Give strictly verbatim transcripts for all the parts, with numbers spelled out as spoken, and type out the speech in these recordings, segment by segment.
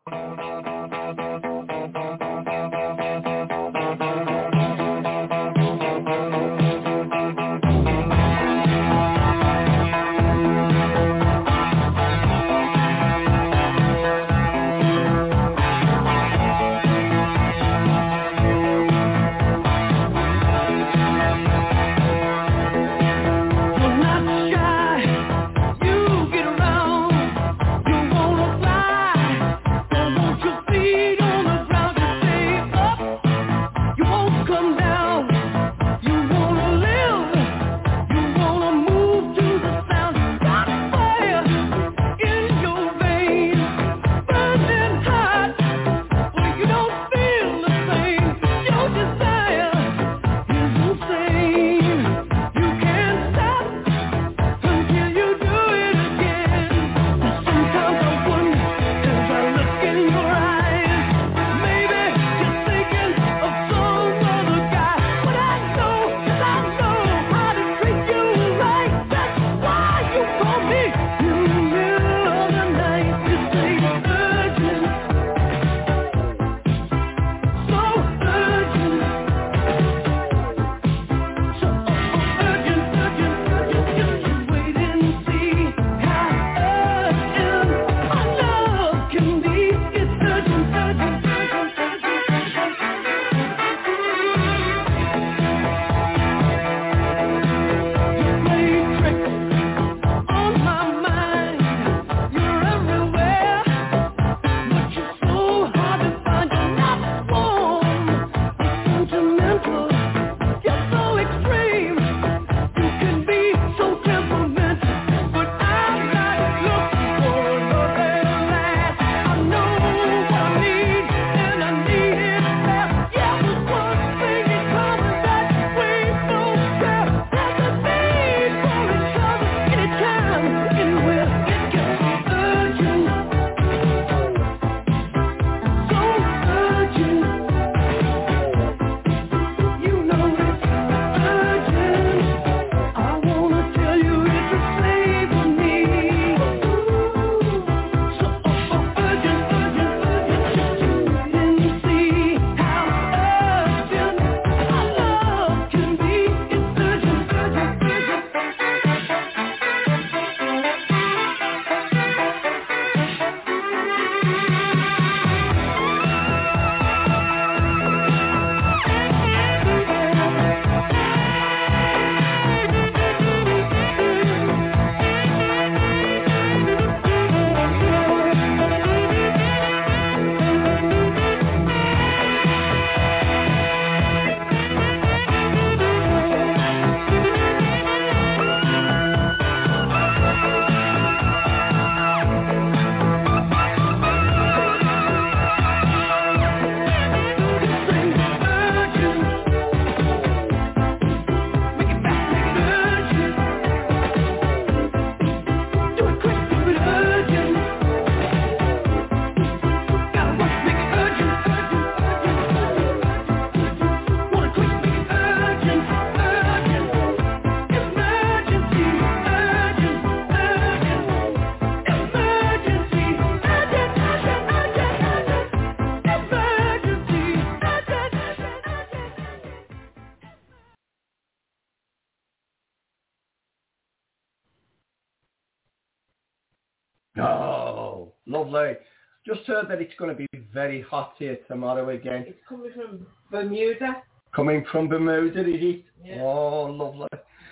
Oh, lovely. Just heard that it's going to be very hot here tomorrow again. It's coming from Bermuda. Coming from Bermuda, is it? Yeah. Oh, lovely.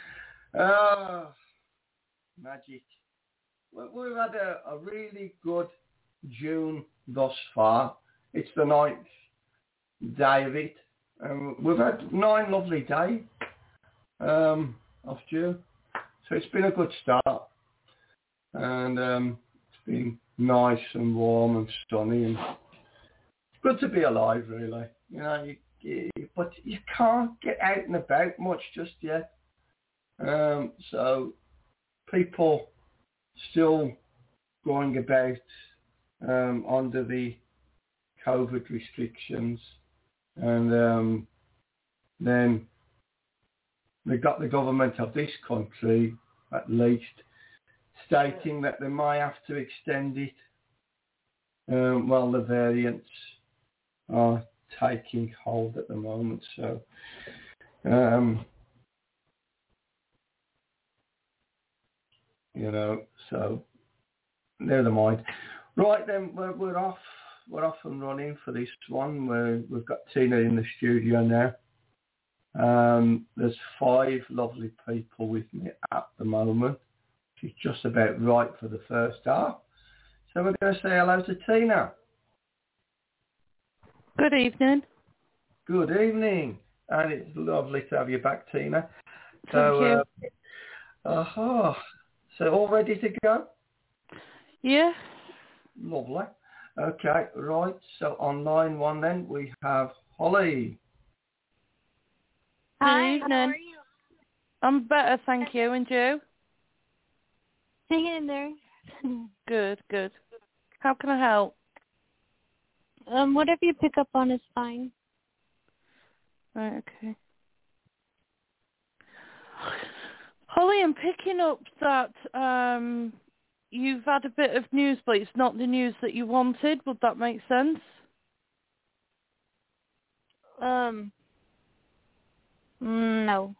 Ah, magic. Well, we've had a, a really good June thus far. It's the ninth day of it. Um, we've had nine lovely days um, of June. So it's been a good start. And um, it's been nice and warm and sunny. And it's good to be alive, really. You know, you, you, but you can't get out and about much just yet. Um, so people still going about um, under the COVID restrictions, and um, then they got the government of this country at least stating that they might have to extend it Um, well, the variants are taking hold at the moment, so um, you know, so never mind. Right then, we're, we're off. We're off and running for this one. We're, we've got Tina in the studio now. Um, there's five lovely people with me at the moment. She's just about right for the first half. So we're going to say hello to Tina. Good evening. Good evening. And it's lovely to have you back, Tina. Thank so, you. Uh, uh-huh. So all ready to go? Yeah. Lovely. Okay, right. So on line one then, we have Holly. Hi, Good evening. how are you? I'm better, thank you. And you? Hanging in there. Good, good. How can I help? Um, whatever you pick up on is fine. Right, okay. Holly, I'm picking up that um, you've had a bit of news, but it's not the news that you wanted. Would that make sense? Um, no.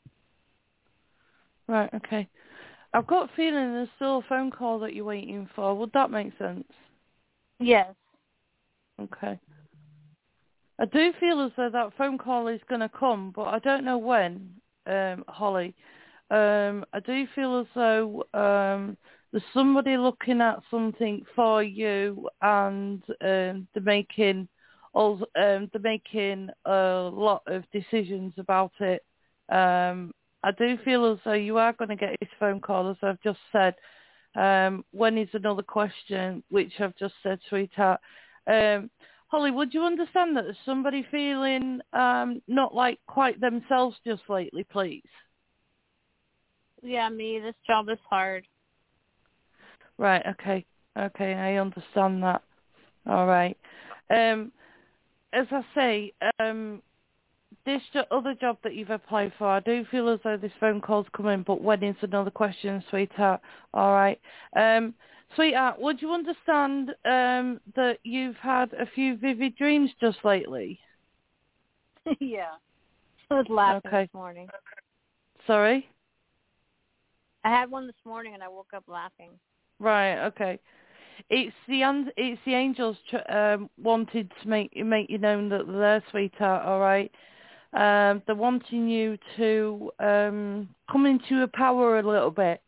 Right, okay. I've got a feeling there's still a phone call that you're waiting for. Would that make sense? Yes. Okay. I do feel as though that phone call is going to come, but I don't know when, um, Holly. Um, I do feel as though um, there's somebody looking at something for you, and um, they're making also, um, they're making a lot of decisions about it. Um, I do feel as though you are going to get this phone call, as I've just said. Um, when is another question, which I've just said, sweetheart. Um, Holly, would you understand that there's somebody feeling um, not like quite themselves just lately, please? Yeah, me. This job is hard. Right, okay. Okay, I understand that. All right. Um, as I say, um, this jo- other job that you've applied for, I do feel as though this phone call's coming, but when is another question, sweetheart? All right. Um, sweetheart, would you understand um, that you've had a few vivid dreams just lately? Yeah. I was laughing Okay. this morning. Sorry? I had one this morning and I woke up laughing. Right, okay. It's the un- it's the angels tr- um, wanted to make make you know that they're there, sweetheart. All right, um, they're wanting you to um, come into your power a little bit.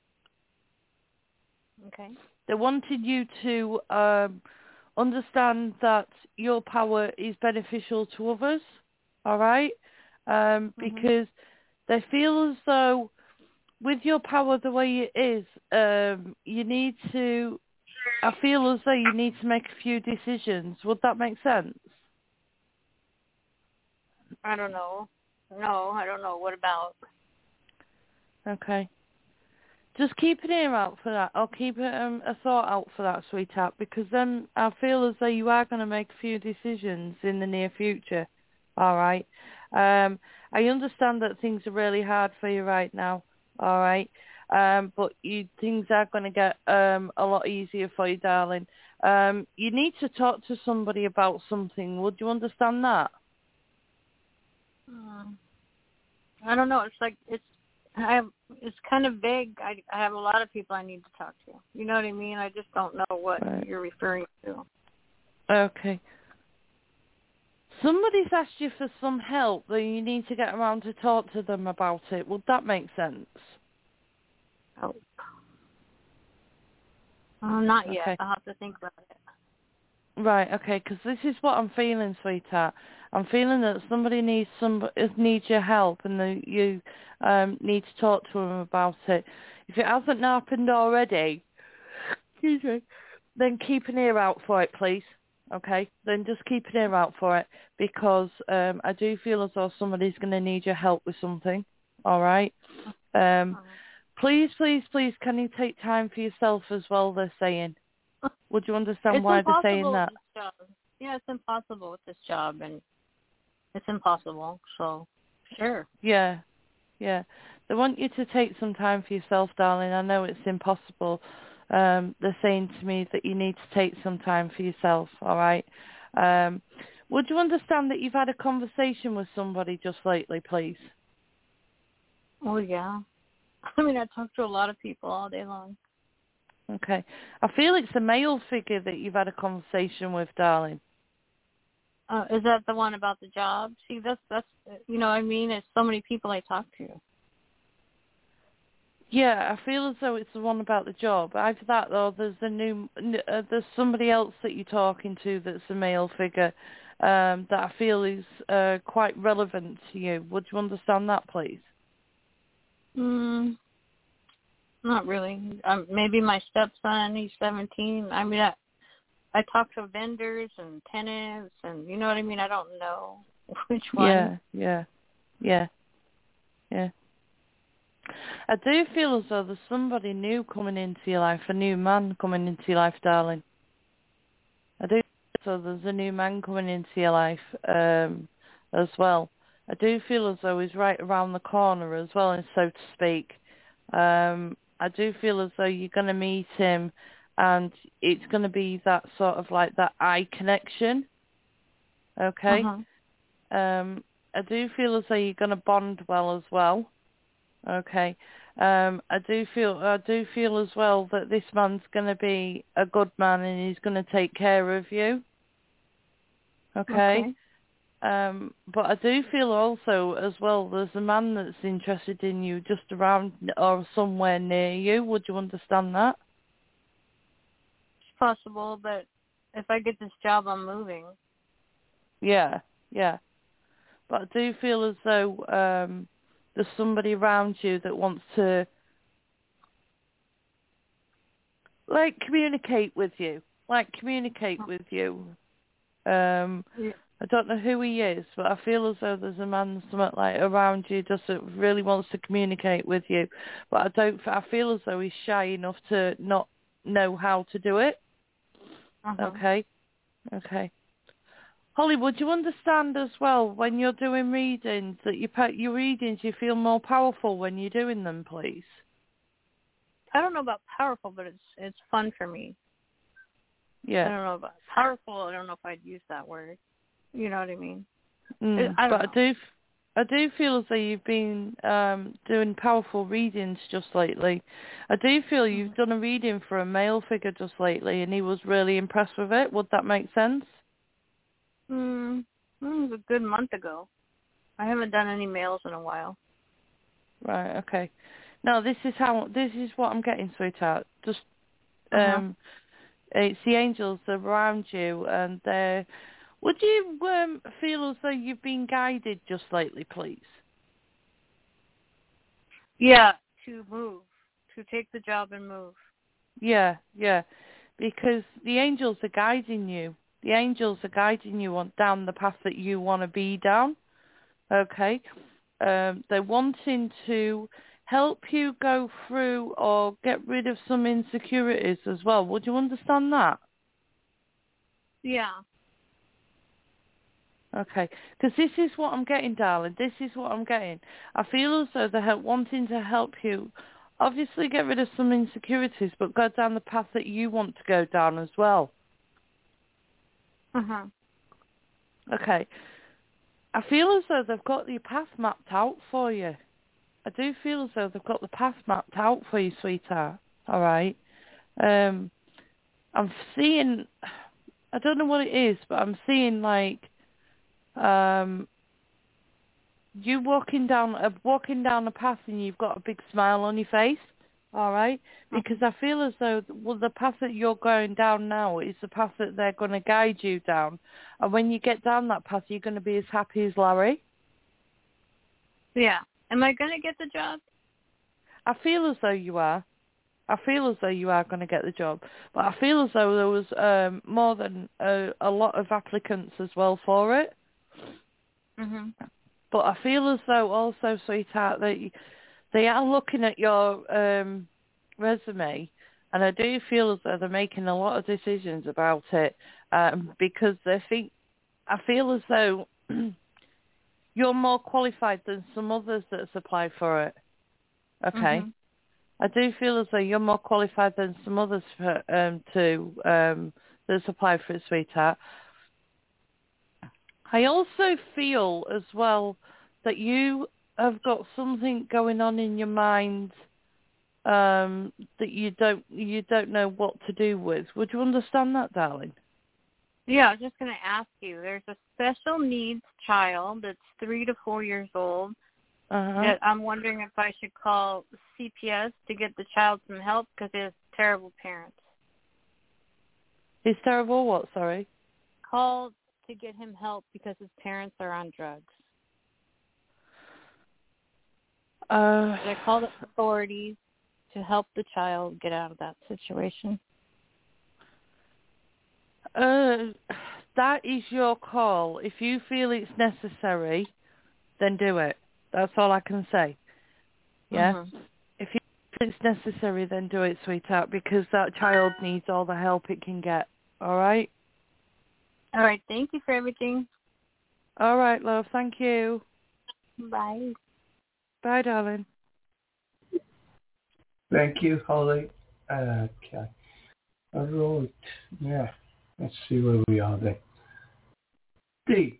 Okay. They wanted you to um, understand that your power is beneficial to others. All right, um, Mm-hmm. because they feel as though with your power the way it is, um, you need to. I feel as though you need to make a few decisions. Would that make sense? I don't know. No, I don't know. What about? Okay. Just keep an ear out for that. I'll keep um, a thought out for that, sweetheart, because then I feel as though you are going to make a few decisions in the near future. All right. Um, I understand that things are really hard for you right now. All right. Um, but you, things are going to get um, a lot easier for you, darling. Um, you need to talk to somebody about something. Would you understand that? Hmm. I don't know. It's like it's. I have. It's kind of vague. I, I have a lot of people I need to talk to. You know what I mean? I just don't know what Right. you're referring to. Okay. Somebody's asked you for some help, that you need to get around to talk to them about it. Would that make sense? Oh. Uh, not yet. Okay. I'll have to think about it. Right, okay, because this is what I'm feeling, sweetheart. I'm feeling that somebody needs some needs your help, and that you um, need to talk to them about it. If it hasn't happened already, excuse me, then keep an ear out for it, please. Okay, then just keep an ear out for it, because um, I do feel as though somebody's going to need your help with something. All right. Um, please, please, please, can you take time for yourself as well? They're saying. Would you understand It's why they're saying impossible with that? this job. Yeah, it's impossible with this job, and it's impossible. So, sure. Yeah, yeah. They want you to take some time for yourself, darling. I know it's impossible, Um, they're saying to me that you need to take some time for yourself, all right? Um, would you understand that you've had a conversation with somebody just lately, please? Oh, yeah. I mean, I talk to a lot of people all day long. Okay. I feel it's a male figure that you've had a conversation with, darling. Uh, is that the one about the job? See, that's, that's you know what I mean? It's so many people I talk to. Yeah, I feel as though it's the one about the job. After that, though, there's a new, uh, there's somebody else that you're talking to that's a male figure um, that I feel is uh, quite relevant to you. Would you understand that, please? Mm, not really. Um, maybe my stepson, he's seventeen. I mean, I, I talk to vendors and tenants, and you know what I mean? I don't know which one. Yeah, yeah, yeah, yeah. I do feel as though there's somebody new coming into your life, a new man coming into your life, darling. I do feel as though there's a new man coming into your life um, as well. I do feel as though he's right around the corner as well, and so to speak. Um, I do feel as though you're going to meet him, and it's going to be that sort of like that eye connection. Okay? Uh-huh. Um, I do feel as though you're going to bond well as well. Okay. Um, I do feel I do feel as well that this man's going to be a good man and he's going to take care of you. Okay. Okay. Um, but I do feel also as well there's a man that's interested in you just around or somewhere near you. Would you understand that? It's possible, but if I get this job, I'm moving. Yeah, yeah. But I do feel as though um, there's somebody around you that wants to like communicate with you, like communicate with you. Um, Yeah. I don't know who he is, but I feel as though there's a man somewhat like around you just that really wants to communicate with you. But I don't. I feel as though he's shy enough to not know how to do it. Uh-huh. Okay, okay. Holly, would you understand as well when you're doing readings that you your readings you feel more powerful when you're doing them, please? I don't know about powerful, but it's it's fun for me. Yeah. I don't know about powerful. I don't know if I'd use that word. You know what I mean? Mm, I don't but know. I do, I do feel as though you've been um, doing powerful readings just lately. I do feel Mm-hmm. you've done a reading for a male figure just lately, and he was really impressed with it. Would that make sense? Hmm. It was a good month ago. I haven't done any males in a while. Right. Okay. No, this is how. This is what I'm getting, sweetheart. Just, Uh-huh. um, it's the angels around you, and they're. Would you um, feel as though you've been guided just lately, please? Yeah, to move, to take the job and move. Yeah, yeah, because the angels are guiding you. The angels are guiding you on down the path that you want to be down. Okay, um, they're wanting to help you go through or get rid of some insecurities as well. Would you understand that? Yeah. Okay, because this is what I'm getting, darling. This is what I'm getting. I feel as though they're help, wanting to help you, obviously get rid of some insecurities, but go down the path that you want to go down as well. Uh-huh. Okay. I feel as though they've got the path mapped out for you. I do feel as though they've got the path mapped out for you, sweetheart. All right. Um, I'm seeing, I don't know what it is, but I'm seeing like, um, you walking down uh, walking down a path and you've got a big smile on your face, all right? Because I feel as though well, the path that you're going down now is the path that they're going to guide you down. And when you get down that path, you're going to be as happy as Larry. Yeah. Am I going to get the job? I feel as though you are. I feel as though you are going to get the job. But I feel as though there was um, more than a, a lot of applicants as well for it. Mm-hmm. But I feel as though also, sweetheart, that you, they are looking at your um, resume, and I do feel as though they're making a lot of decisions about it um, because they think, I feel as though you're more qualified than some others that's applied for it. Okay. Mm-hmm. I do feel as though you're more qualified than some others for, um, to um, that's applied for it, sweetheart. I also feel as well that you have got something going on in your mind um, that you don't you don't know what to do with. Would you understand that, darling? Yeah, I was just going to ask you. There's a special needs child that's three to four years old. Uh-huh. That I'm wondering if I should call C P S to get the child some help because he has terrible parents. He's terrible what, sorry? Call to get him help because his parents are on drugs. Uh, Should I call the authorities to help the child get out of that situation? uh, that is your call. If you feel it's necessary, then do it. That's all I can say. Yeah? Mm-hmm. If you feel it's necessary, then do it, sweetheart, because that child needs all the help it can get. All right? All right. Thank you for everything. All right, love. Thank you. Bye. Bye, darling. Thank you, Holly. Okay. All right. Yeah. Let's see where we are then. Deep.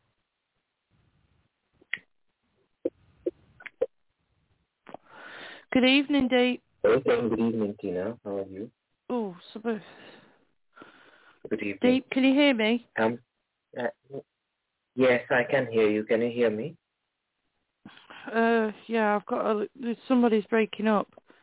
Good evening, Deep. Okay, good evening, Tina. How are you? Oh, super. Good evening. Deep, can you hear me? Um, uh, yes, I can hear you. Can you hear me? Uh, yeah, I've got a, somebody's breaking up.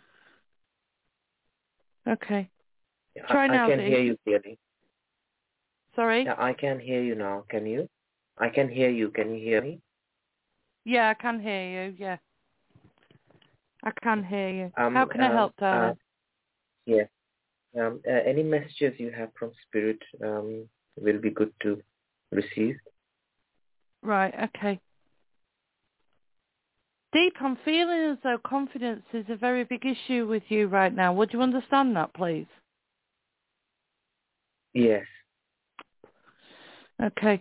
Okay. Try I, now, I can Deep. hear you clearly. Sorry? Yeah, I can hear you now. Can you? I can hear you. Can you hear me? Yeah, I can hear you, yeah. I can hear you. Um, How can I um, help, uh, darling? yes. Um, uh, any messages you have from Spirit um, will be good to receive. Right, okay. Deep, I'm feeling as though confidence is a very big issue with you right now. Would you understand that, please? Yes. Okay.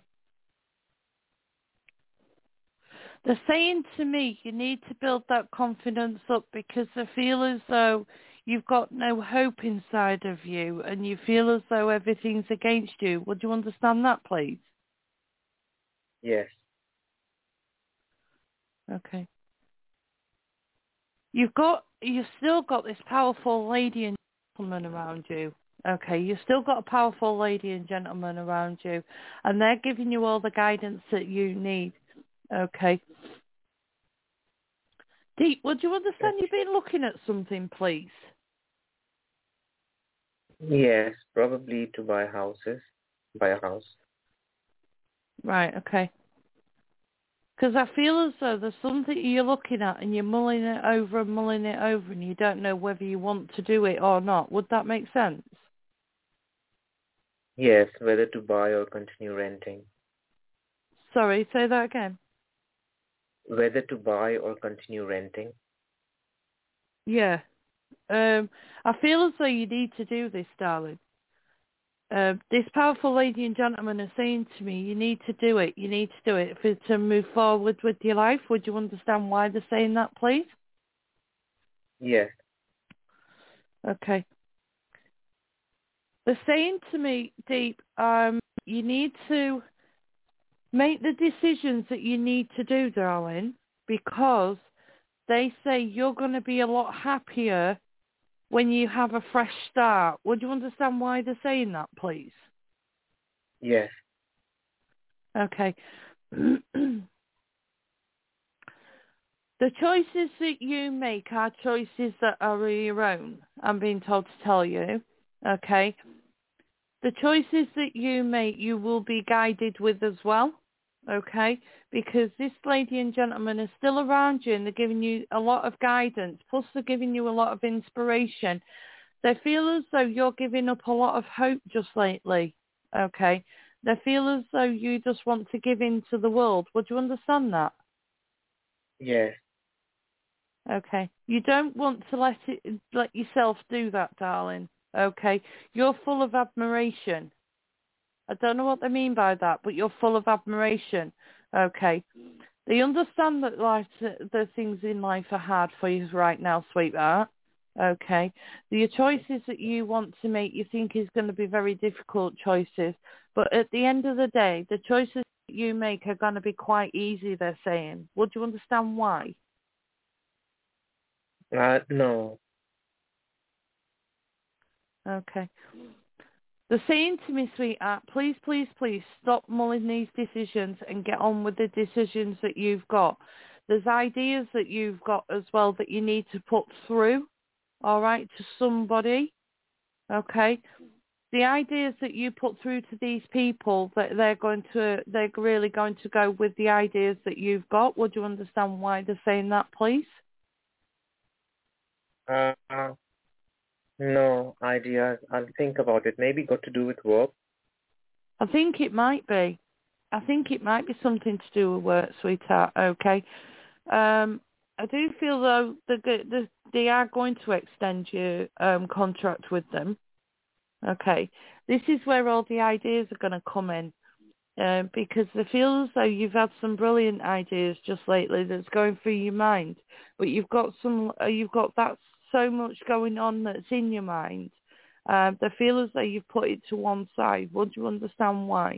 They're saying to me you need to build that confidence up because I feel as though you've got no hope inside of you and you feel as though everything's against you. Would you understand that, please? Yes. Okay. You've got, you've still got this powerful lady and gentleman around you. Okay, you've still got a powerful lady and gentleman around you, and they're giving you all the guidance that you need. Okay. Deep, would you understand you've been looking at something, please? Yes, probably to buy houses, buy a house. Right, okay. Because I feel as though there's something you're looking at and you're mulling it over and mulling it over and you don't know whether you want to do it or not. Would that make sense? Yes, whether to buy or continue renting. Sorry, say that again. Whether to buy or continue renting. Yeah. Um, I feel as though you need to do this, darling. Uh, this powerful lady and gentleman are saying to me, you need to do it. You need to do it for to move forward with your life. Would you understand why they're saying that, please? Yes. Okay. They're saying to me, Deep, um, you need to make the decisions that you need to do, darling, because they say you're going to be a lot happier when you have a fresh start. Would you understand why they're saying that, please? Yes. Okay. The choices that you make are choices that are your own. I'm being told to tell you. Okay. The choices that you make, you will be guided with as well. Okay. Because this lady and gentleman are still around you and they're giving you a lot of guidance. Plus they're giving you a lot of inspiration. They feel as though you're giving up a lot of hope just lately. Okay. They feel as though you just want to give in to the world. Would you understand that? Yes. Okay. You don't want to let it let yourself do that, darling. Okay. You're full of admiration. I don't know what they mean by that, but you're full of admiration. Okay. They understand that life, the things in life are hard for you right now, sweetheart. Okay. The choices that you want to make, you think is going to be very difficult choices. But at the end of the day, the choices that you make are going to be quite easy, they're saying. Would you understand why? Uh, no. Okay. They're saying to me, sweetheart, please, please, please stop mulling these decisions and get on with the decisions that you've got. There's ideas that you've got as well that you need to put through, all right, to somebody, okay? The ideas that you put through to these people, that they're going to, they're really going to go with the ideas that you've got. Would you understand why they're saying that, please? Uh, no ideas. I'll think about it. Maybe got to do with work. I think it might be. I think it might be something to do with work, sweetheart, okay? Um, I do feel, though, that the, they are going to extend your um, contract with them, okay? This is where all the ideas are going to come in, uh, because they feel as though you've had some brilliant ideas just lately that's going through your mind, but you've got some, uh, you've got that so much going on that's in your mind. Uh, they feel as though you've put it to one side. Would you understand why?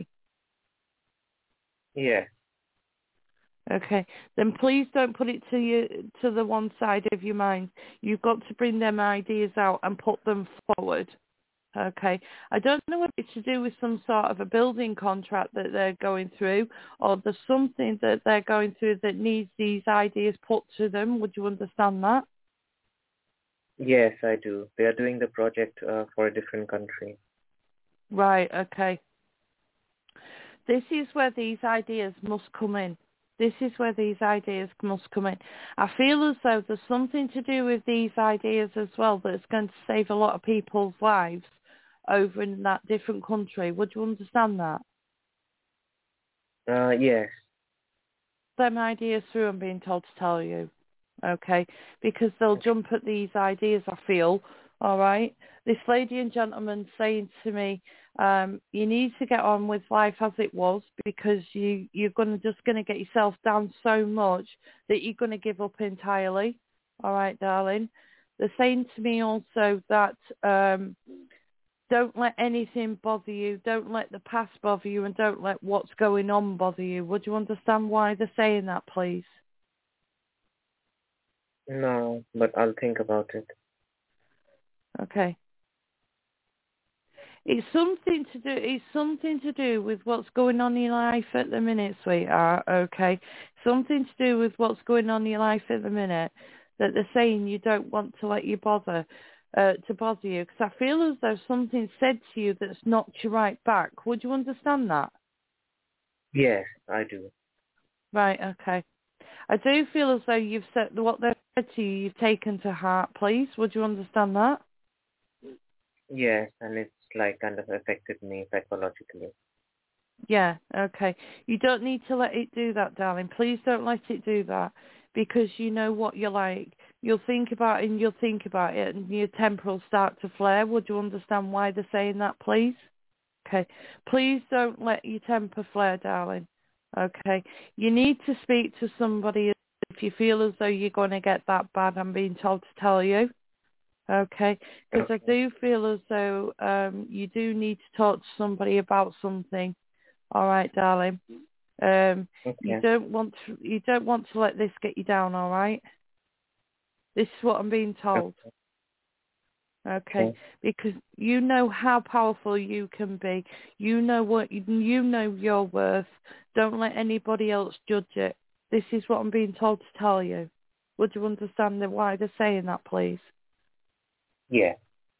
Yeah. Okay, then please don't put it to you to the one side of your mind. You've got to bring them ideas out and put them forward. Okay, I don't know if it's to do with some sort of a building contract that they're going through, or there's something that they're going through that needs these ideas put to them. Would you understand that? Yes, I do. They are doing the project uh, for a different country. Right. Okay. This is where these ideas must come in. This is where these ideas must come in. I feel as though there's something to do with these ideas as well that's going to save a lot of people's lives over in that different country. Would you understand that? Uh, yes. Them ideas through, I'm being told to tell you. Okay? Because they'll jump at these ideas, I feel. All right? This lady and gentleman saying to me, um, you need to get on with life as it was, because you, you're gonna just going to get yourself down so much that you're going to give up entirely. All right, darling? They're saying to me also that um, don't let anything bother you. Don't let the past bother you, and don't let what's going on bother you. Would you understand why they're saying that, please? No, but I'll think about it. Okay. It's something to do. It's something to do with what's going on in your life at the minute, sweetheart. Okay, something to do with what's going on in your life at the minute that they're saying you don't want to let you bother uh, to bother you. Because I feel as though something said to you that's knocked you right back. Would you understand that? Yes, I do. Right. Okay. I do feel as though you've said what they said to you. You've taken to heart. Please, would you understand that? Yes, and it's like kind of affected me psychologically. Yeah, okay. You don't need to let it do that, darling. Please don't let it do that, because you know what you're like. You'll think about it and you'll think about it and your temper will start to flare. Would you understand why they're saying that, please? Okay. Please don't let your temper flare, darling. Okay. You need to speak to somebody if you feel as though you're going to get that bad. I'm being told to tell you. Okay, because I do feel as though um, you do need to talk to somebody about something. All right, darling. Um, Okay. You don't want to. You don't want to let this get you down. All right. This is what I'm being told. Okay, Okay. because you know how powerful you can be. You know what you, you know your worth. Don't let anybody else judge it. This is what I'm being told to tell you. Would you understand the, why they're saying that, please? Yeah.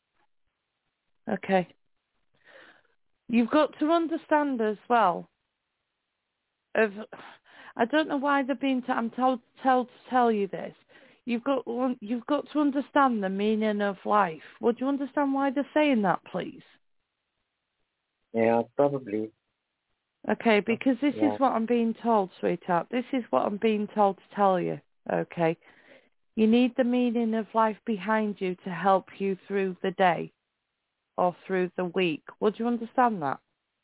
Okay. You've got to understand as well. Of, I don't know why they're being. T- I'm told, told to tell you this. You've got. You've got to understand the meaning of life. Would you understand why they're saying that, please? Yeah, probably. Okay, because this Yeah. is what I'm being told, sweetheart. This is what I'm being told to tell you. Okay. You need the meaning of life behind you to help you through the day or through the week. Would you understand that?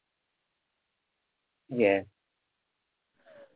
Yeah.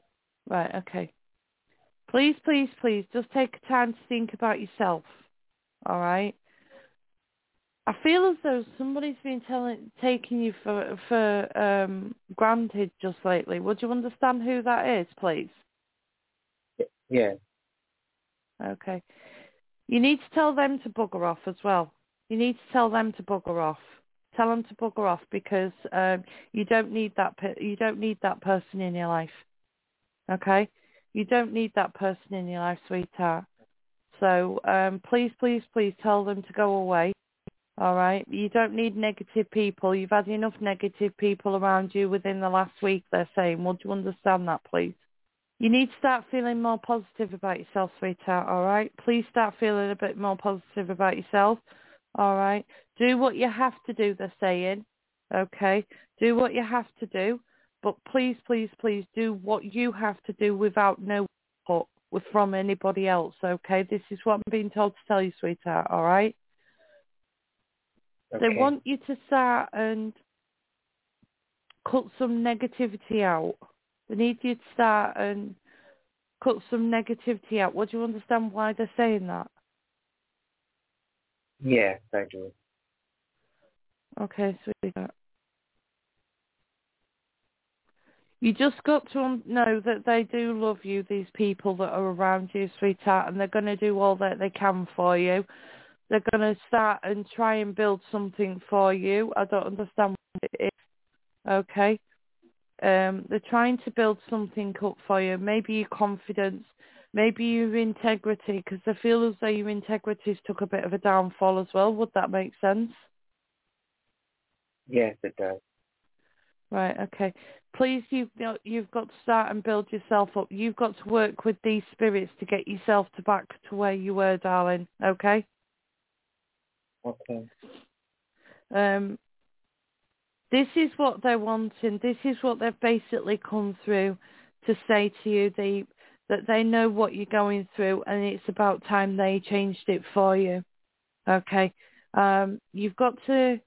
Right. Okay. Please, please, please, just take time to think about yourself. All right. I feel as though somebody's been telling, taking you for for um, granted just lately. Would you understand who that is, please? Yeah. Okay. You need to tell them to bugger off as well. You need to tell them to bugger off. Tell them to bugger off because um, you don't need that. Per- you don't need that person in your life. Okay. You don't need that person in your life, sweetheart. So um, please, please, please tell them to go away. All right. You don't need negative people. You've had enough negative people around you within the last week, they're saying. Would you understand that, please? You need to start feeling more positive about yourself, sweetheart, all right? Please start feeling a bit more positive about yourself, all right? Do what you have to do, they're saying, okay? Do what you have to do, but please, please, please do what you have to do without no input from anybody else, okay? This is what I'm being told to tell you, sweetheart, all right? Okay. They want you to start and cut some negativity out. They need you to start and cut some negativity out. Would you understand why they're saying that? Yes, I do. Okay, sweetheart. You just got to know that they do love you, these people that are around you, sweetheart, and they're going to do all that they can for you. They're going to start and try and build something for you. I don't understand what it is. Okay? Um, they're trying to build something up for you. Maybe your confidence, maybe your integrity, because I feel as though your integrity's took a bit of a downfall as well. Would that make sense? Yes, it does. Right, okay. Please, you've got, you've got to start and build yourself up. You've got to work with these spirits to get yourself to back to where you were, darling. Okay? Okay. Um, this is what they're wanting. This is what they've basically come through to say to you. They, that they know what you're going through, and it's about time they changed it for you. Okay? Um, you've got to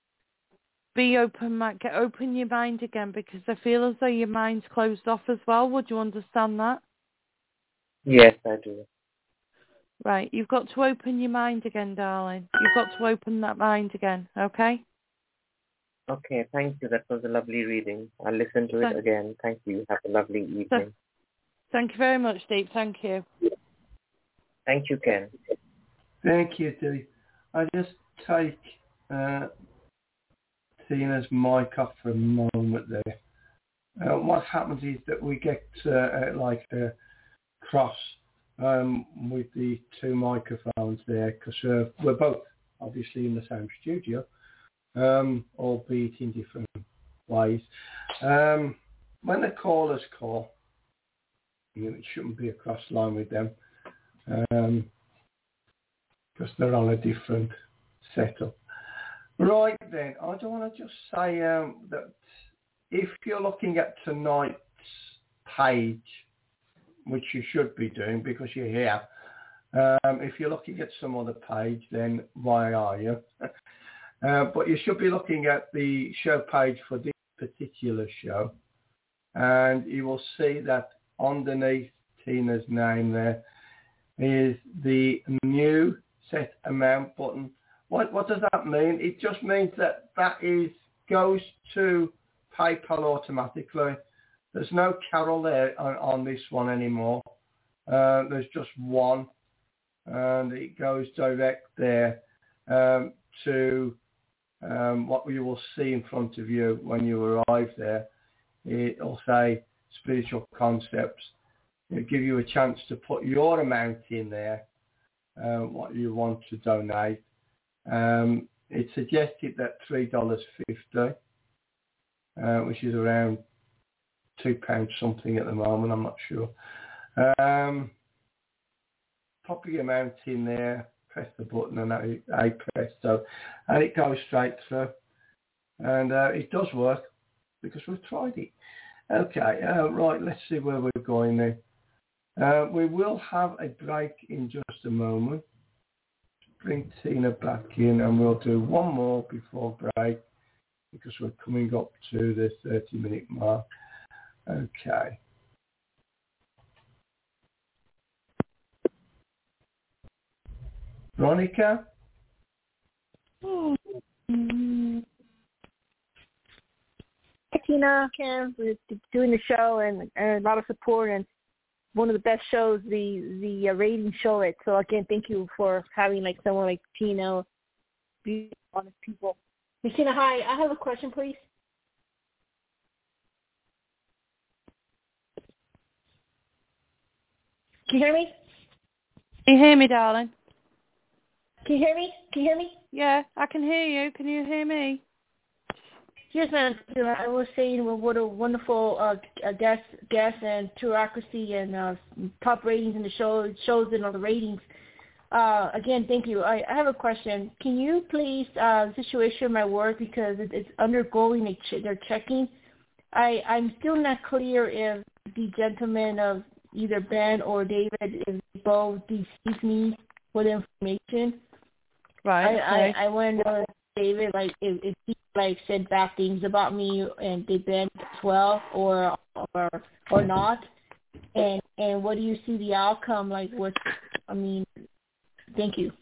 be open, get open your mind again, because I feel as though your mind's closed off as well. Would you understand that? Yes, I do. Right, you've got to open your mind again, darling. You've got to open that mind again, okay? Okay, thank you. That was a lovely reading. I'll listen to it Thank, again. Thank you. Have a lovely evening. so, thank you very much, Deep. Thank you. Thank you, Ken. Thank you, Dee. I just take uh, Tina's mic off for a moment there. Uh, what happens is that we get uh, like a cross um, with the two microphones there, because uh, we're both obviously in the same studio, um, albeit in different ways. Um, when the callers call, you know, it shouldn't be a cross line with them, um, because they're on a different setup. Right then, I don't want to just say um, that if you're looking at tonight's page, which you should be doing because you're here, um, if you're looking at some other page, then why are you? uh, but you should be looking at the show page for this particular show, and you will see that underneath Tina's name there is the new set amount button. What what does that mean? It just means that that is goes to PayPal automatically. There's no Carol there on, on this one anymore. Uh, there's just one, and it goes direct there um, to um, what you will see in front of you when you arrive there. It'll say spiritual concepts. It'll give you a chance to put your amount in there, uh, what you want to donate. Um, it suggested that three dollars fifty, uh, which is around two pounds something at the moment, I'm not sure. Um, pop your amount in there, press the button, and I, I press so, and it goes straight through. And uh, it does work because we've tried it. Okay, uh, right, let's see where we're going then. Uh, we will have a break in just a moment. Bring Tina back in, and we'll do one more before break because we're coming up to the thirty minute mark. Okay. Veronica? Mm-hmm. Tina, Kim, for doing the show and, and a lot of support and one of the best shows, the the uh, ratings show it. So again, thank you for having like someone like Tina, be honest people. Miss Tina, hi. I have a question, please. Can you hear me? Can you hear me, darling? Can you hear me? Can you hear me? Yeah, I can hear you. Can you hear me? Yes, ma'am. I was saying well, what a wonderful uh, guest, guest and tour accuracy and uh, top ratings in the show, shows and all the ratings. Uh, again, thank you. I, I have a question. Can you please, uh, the situation of my work, because it, it's undergoing, a ch- they're checking. I, I'm still not clear if the gentleman of either Ben or David, if they both deceive me with information. Right, I, okay. I, I want to know if David, like, if, if he, like, said bad things about me and did Ben as well or, or, or not. And, and what do you see the outcome, like, what, I mean, thank you.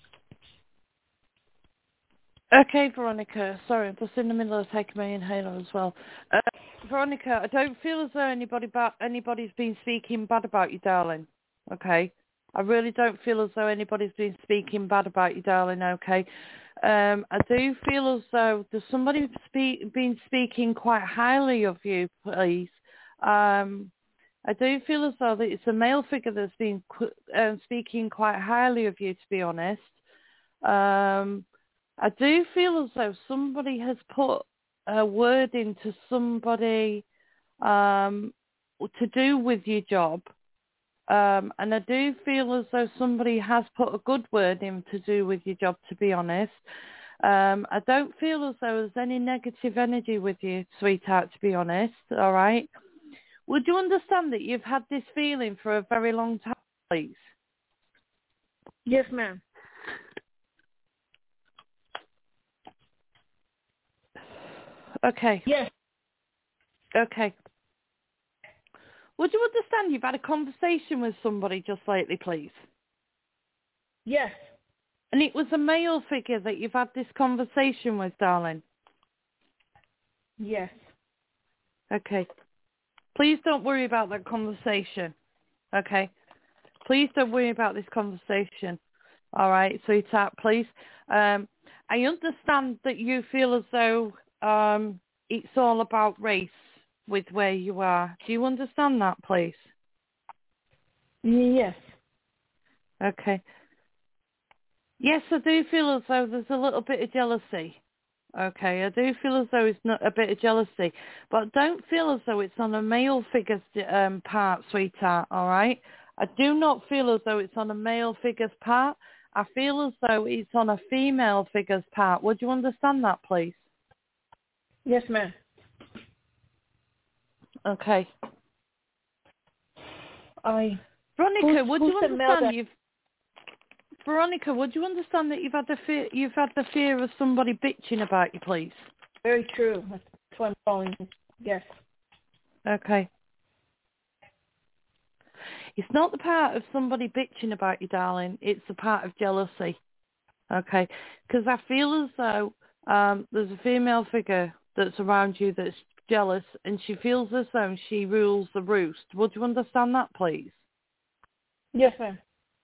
Okay, Veronica. Sorry, I'm just in the middle of taking my inhaler as well. Uh, Veronica, I don't feel as though anybody ba- anybody's been speaking bad about you, darling. Okay? I really don't feel as though anybody's been speaking bad about you, darling, okay? Um, I do feel as though there's somebody speak, been speaking quite highly of you, please. Um, I do feel as though that it's a male figure that's been qu- um, speaking quite highly of you, to be honest. Um, I do feel as though somebody has put a word into somebody um, to do with your job. Um, and I do feel as though somebody has put a good word in to do with your job, to be honest. Um, I don't feel as though there's any negative energy with you, sweetheart, to be honest, all right? Would you understand that you've had this feeling for a very long time, please? Yes, ma'am. Okay. Yes. Okay. Would you understand you've had a conversation with somebody just lately, please? Yes. And it was a male figure that you've had this conversation with, darling? Yes. Okay. Please don't worry about that conversation. Okay? Please don't worry about this conversation. All right, sweetheart, please. Um, I understand that you feel as though um, it's all about race with where you are. Do you understand that, please? Yes. Okay. Yes, I do feel as though there's a little bit of jealousy. Okay, I do feel as though it's not a bit of jealousy, but don't feel as though it's on a male figure's um, part, sweetheart, all right? I do not feel as though it's on a male figure's part. I feel as though it's on a female figure's part. Would you understand that, please? Yes, ma'am. Okay. I. Veronica, who's, would who's you understand that you've... Veronica, would you understand that you've had the fear, you've had the fear of somebody bitching about you, please? Very true. That's why I'm calling. Yes. Okay. It's not the part of somebody bitching about you, darling. It's the part of jealousy. Okay? Because I feel as though um, there's a female figure that's around you that's jealous, and she feels as though she rules the roost. Would you understand that, please? Yes, ma'am.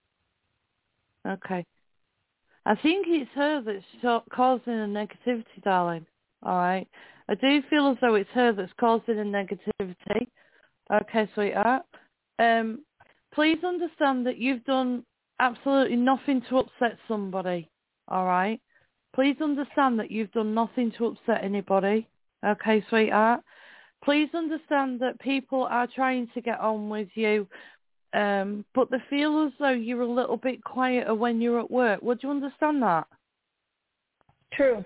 Okay. I think it's her that's causing the negativity, darling. All right? I do feel as though it's her that's causing the negativity. Okay, sweetheart. Um, please understand that you've done absolutely nothing to upset somebody. All right? Please understand that you've done nothing to upset anybody. Okay, sweetheart? Please understand that people are trying to get on with you, um, but they feel as though you're a little bit quieter when you're at work. Would you understand that? True.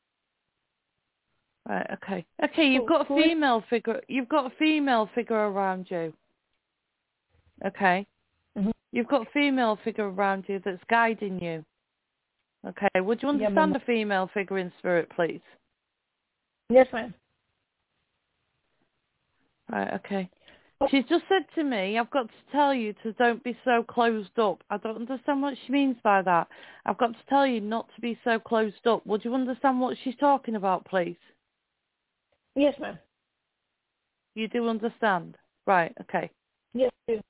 Right, okay. Okay, you've got a female figure you've got a female figure around you. Okay? Mm-hmm. You've got a female figure around you that's guiding you. Okay, would you understand yeah, a female figure in spirit, please? Yes, ma'am. Right, okay. She's just said to me, I've got to tell you to don't be so closed up. I don't understand what she means by that. I've got to tell you not to be so closed up. Would you understand what she's talking about, please? Yes, ma'am. You do understand? Right, okay. Yes, I do.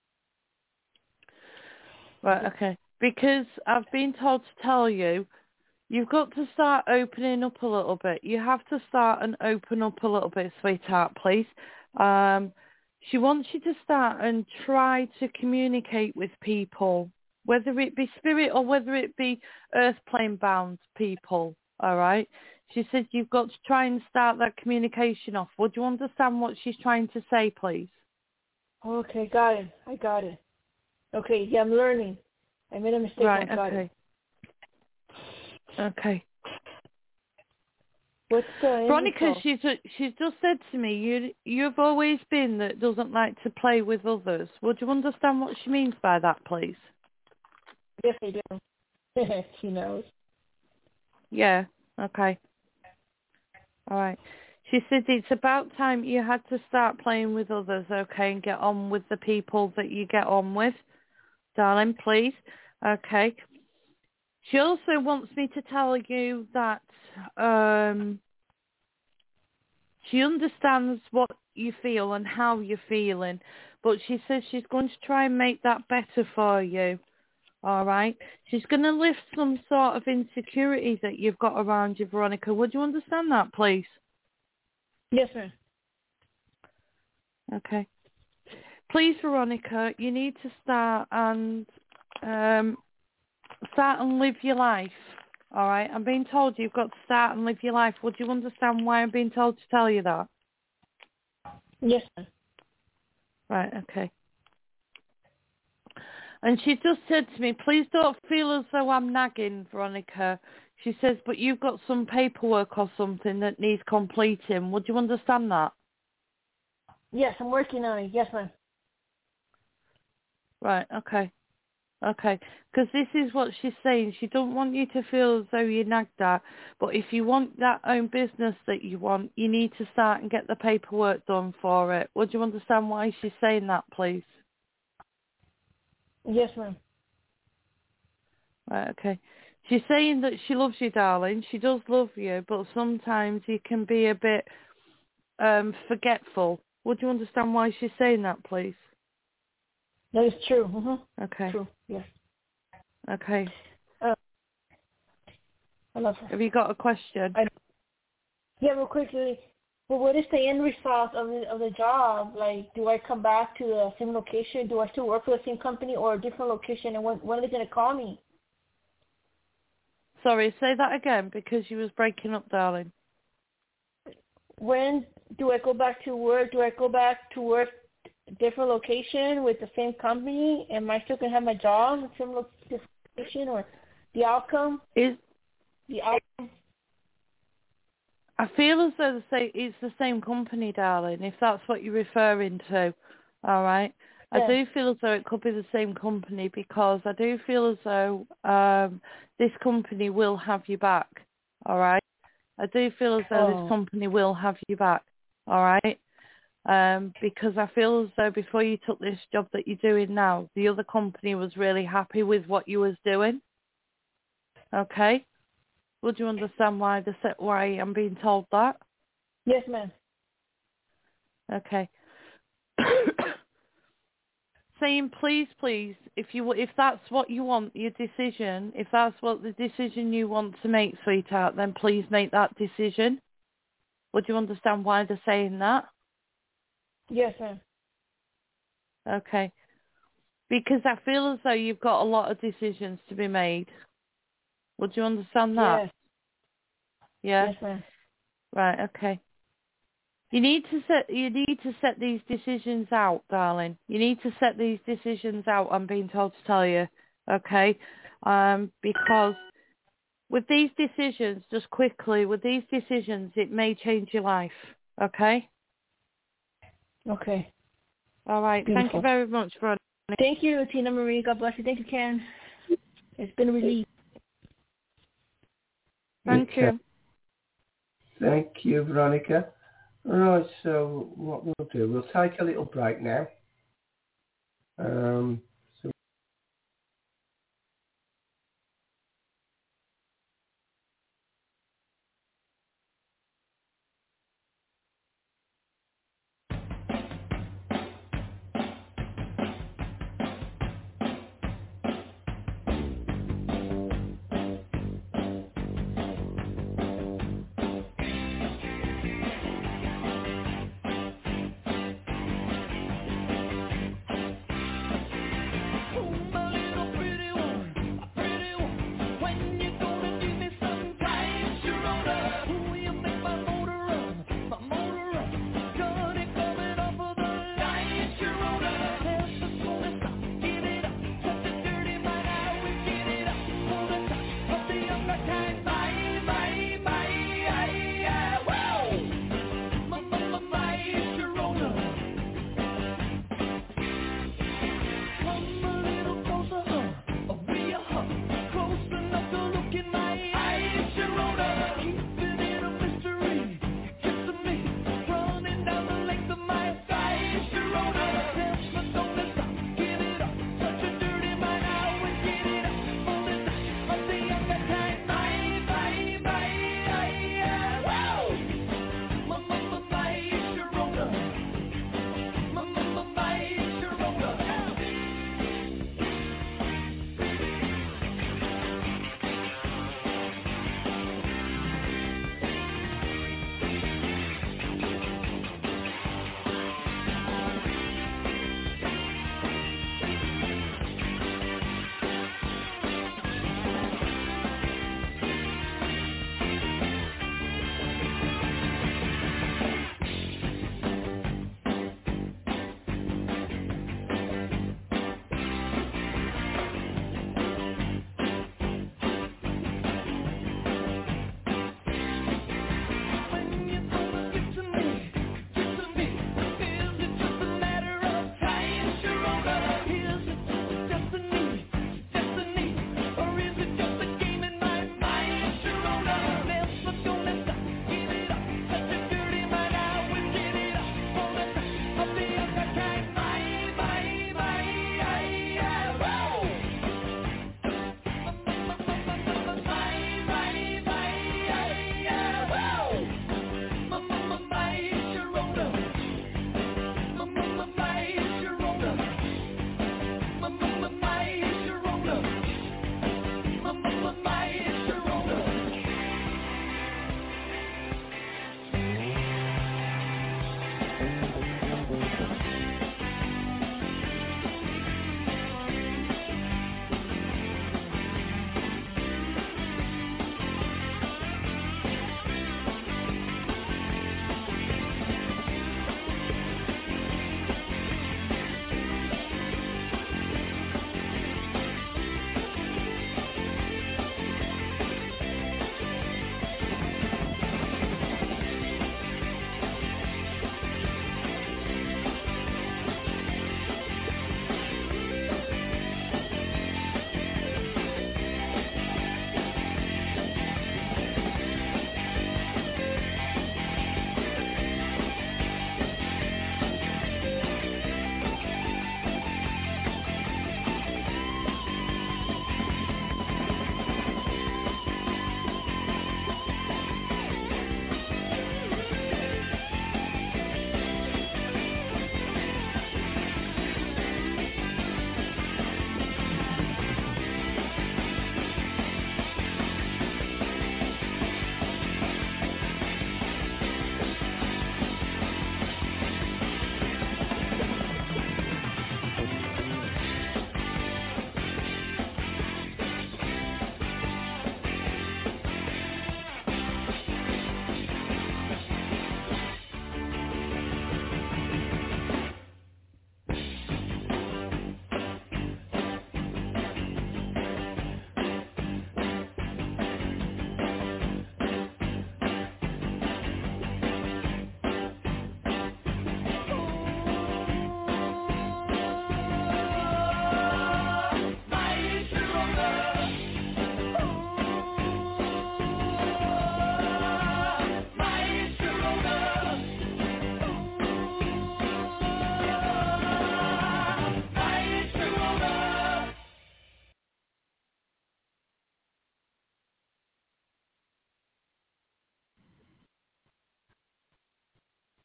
Right, okay. Because I've been told to tell you, you've got to start opening up a little bit. You have to start and open up a little bit, sweetheart, please. Um, she wants you to start and try to communicate with people, whether it be spirit or whether it be earth plane bound people, all right? She said you've got to try and start that communication off. Would you understand what she's trying to say, please? Okay, got it. I got it. Okay, yeah, I'm learning. I made a mistake. Right, I got okay. it. Okay. What's the Veronica, info? she's she's just said to me, you you've always been that doesn't like to play with others. Would you understand what she means by that, please? Yes, I do. She knows. Yeah. Okay. All right. She said it's about time you had to start playing with others, okay, and get on with the people that you get on with, darling. Please. Okay. She also wants me to tell you that um, she understands what you feel and how you're feeling, but she says she's going to try and make that better for you, all right? She's going to lift some sort of insecurity that you've got around you, Veronica. Would you understand that, please? Yes, ma'am. Okay. Please, Veronica, you need to start and um, start and live your life. All right? I'm being told you've got to start and live your life. Would you understand why I'm being told to tell you that? Yes, ma'am. Right, okay. And she just said to me, please don't feel as though I'm nagging, Veronica. She says, but you've got some paperwork or something that needs completing. Would you understand that? Yes, I'm working on it. Yes, ma'am. Right, okay. Okay, because this is what she's saying. She don't want you to feel as though you nagged her, but if you want that own business that you want, you need to start and get the paperwork done for it. Would you understand why she's saying that, please? Yes, ma'am. Right, okay. She's saying that she loves you, darling. She does love you, but sometimes you can be a bit um, forgetful. Would you understand why she's saying that, please? That is true. Mm-hmm. Okay. True. Yes. Okay. Uh, I love her. Have you got a question? I, yeah, real quickly. Well, what is the end result of the of the job? Like, do I come back to the same location? Do I still work for the same company or a different location? And when when are they going to call me? Sorry, say that again because you was breaking up, darling. When do I go back to work? Do I go back to work different location with the same company? Am I still going to have my job in same location, or the outcome? Is The outcome? I feel as though the same, it's the same company, darling, if that's what you're referring to. All right? Yeah. I do feel as though it could be the same company because I do feel as though um, this company will have you back. All right? I do feel as though Oh. this company will have you back. All right? Um, because I feel as though before you took this job that you're doing now, the other company was really happy with what you was doing. Okay? Would you understand why the why I'm being told that? Yes, ma'am. Okay. Saying please, please, if you if that's what you want, your decision, if that's what the decision you want to make, sweetheart, then please make that decision. Would you understand why they're saying that? Yes, ma'am. Okay. Because I feel as though you've got a lot of decisions to be made. Would you understand that? Yes. Yeah? Yes, ma'am. Right, okay. You need to set you need to set these decisions out, darling. You need to set these decisions out, I'm being told to tell you. Okay? Um, because with these decisions, just quickly, with these decisions, it may change your life. Okay? Okay. All right. Beautiful. Thank you very much, Veronica. Thank you, Tina Marie. God bless you. Thank you, Ken. It's been a relief. Thank Okay. you. Thank you, Veronica. Right, so what we'll do, we'll take a little break now. Um, so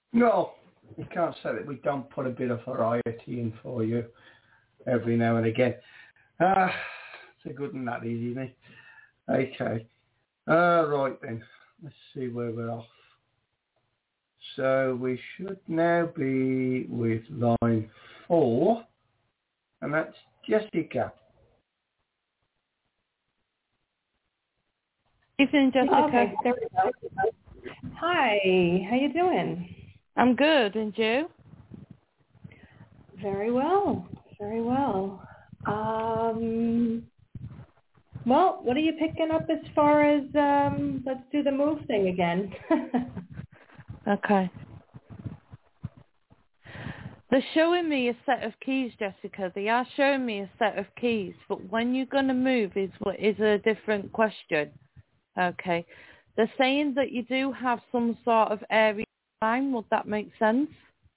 No, you can't say that we don't put a bit of variety in for you every now and again. Ah, it's a good one that is, isn't it? Okay. All right then. Let's see where we're off. So we should now be with line four, and that's Jessica. Evening, Jessica. Okay, there we go. Hi, how you doing? I'm good, and you? Very well, very well. Um, well, what are you picking up as far as um, let's do the move thing again? Okay. They're showing me a set of keys, Jessica. They are showing me a set of keys, but when you're going to move is what is a different question. Okay. They're saying that you do have some sort of area time. Would that make sense?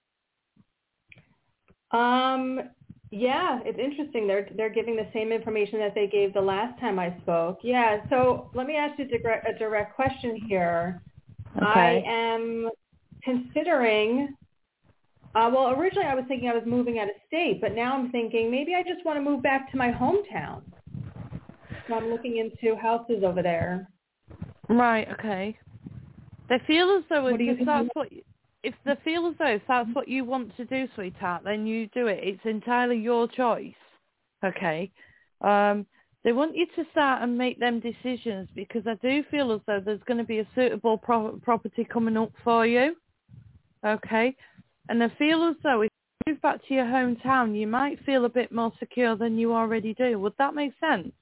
um, yeah, it's interesting. They're they're giving the same information that they gave the last time I spoke. Yeah. So let me ask you a direct, a direct question here. Okay. I am considering. Uh, well, originally I was thinking I was moving out of state, but now I'm thinking maybe I just want to move back to my hometown. So I'm looking into houses over there. Right, okay. They feel as though What if, do you if think? that's what if they feel as though if that's what you want to do, sweetheart, then you do it. It's entirely your choice. Okay. Um, they want you to start and make them decisions because I do feel as though there's going to be a suitable pro- property coming up for you. Okay. And I feel as though if you move back to your hometown, you might feel a bit more secure than you already do. Would that make sense?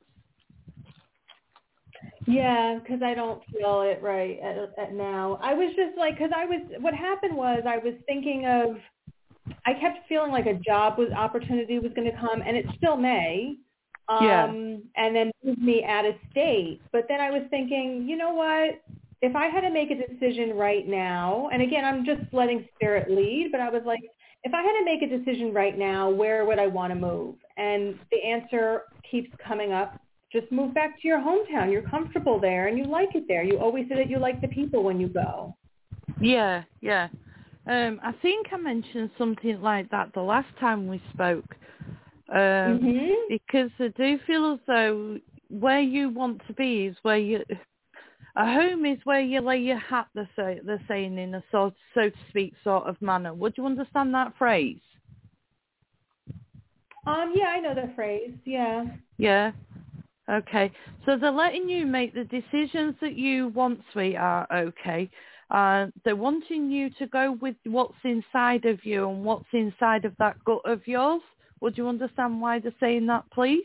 Yeah, because I don't feel it right at, at now. I was just like, because I was, what happened was I was thinking of, I kept feeling like a job was opportunity was going to come, and it still may. Um, Yeah. And then move me out of state. But then I was thinking, you know what? If I had to make a decision right now, and again, I'm just letting spirit lead, but I was like, if I had to make a decision right now, where would I want to move? And the answer keeps coming up. Just move back to your hometown. You're comfortable there and you like it there. You always say that you like the people when you go. Yeah, yeah. Um, I think I mentioned something like that the last time we spoke. Um, mm-hmm. Because I do feel as though where you want to be is where you... A home is where you lay your hat, they're, say, they're saying, in a so, so to speak sort of manner. Would you understand that phrase? Um, yeah, I know the phrase. Yeah. Yeah. Okay. So they're letting you make the decisions that you want, sweetheart, okay? Uh, they're wanting you to go with what's inside of you and what's inside of that gut of yours. Would you understand why they're saying that, please?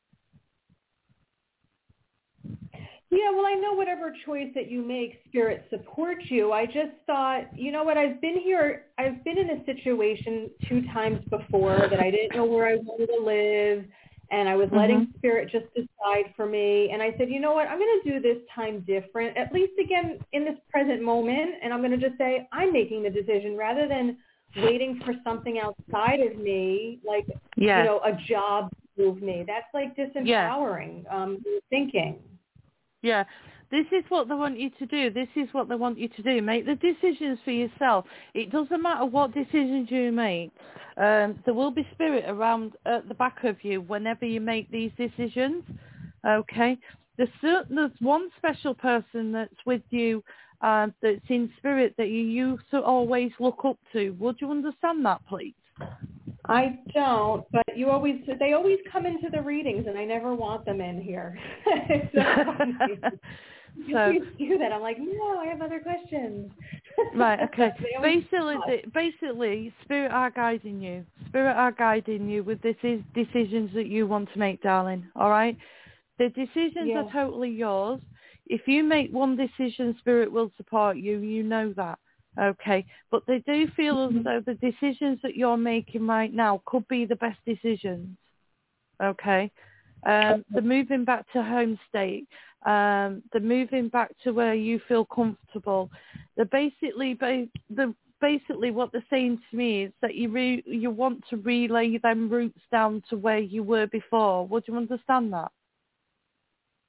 Yeah, well, I know whatever choice that you make, Spirit supports you. I just thought, you know what, I've been here, I've been in a situation two times before that I didn't know where I wanted to live, and I was letting Mm-hmm. Spirit just decide for me. And I said, you know what, I'm going to do this time different, at least again in this present moment, and I'm going to just say I'm making the decision rather than waiting for something outside of me, like, Yeah. you know, a job to move me. That's like disempowering Yeah. um, thinking. Yeah, this is what they want you to do. This is what they want you to do. Make the decisions for yourself. It doesn't matter what decisions you make. Um, there will be spirit around at the back of you whenever you make these decisions. Okay? There's, certain, there's one special person that's with you uh, that's in spirit that you used to always look up to. Would you understand that, please? I don't, but you always, they always come into the readings and I never want them in here. It's so funny. You So, always do that. I'm like, no, I have other questions. Right, okay. always Basically, the, basically, spirit are guiding you. Spirit are guiding you with this is decisions that you want to make, darling, all right? The decisions Yeah. are totally yours. If you make one decision, spirit will support you. You know that. Okay, but they do feel as though the decisions that you're making right now could be the best decisions. Okay, um, they're moving back to home state. Um, they're moving back to where you feel comfortable. They're basically, ba- the basically what they're saying to me is that you re- you want to relay them roots down to where you were before. Would you understand that?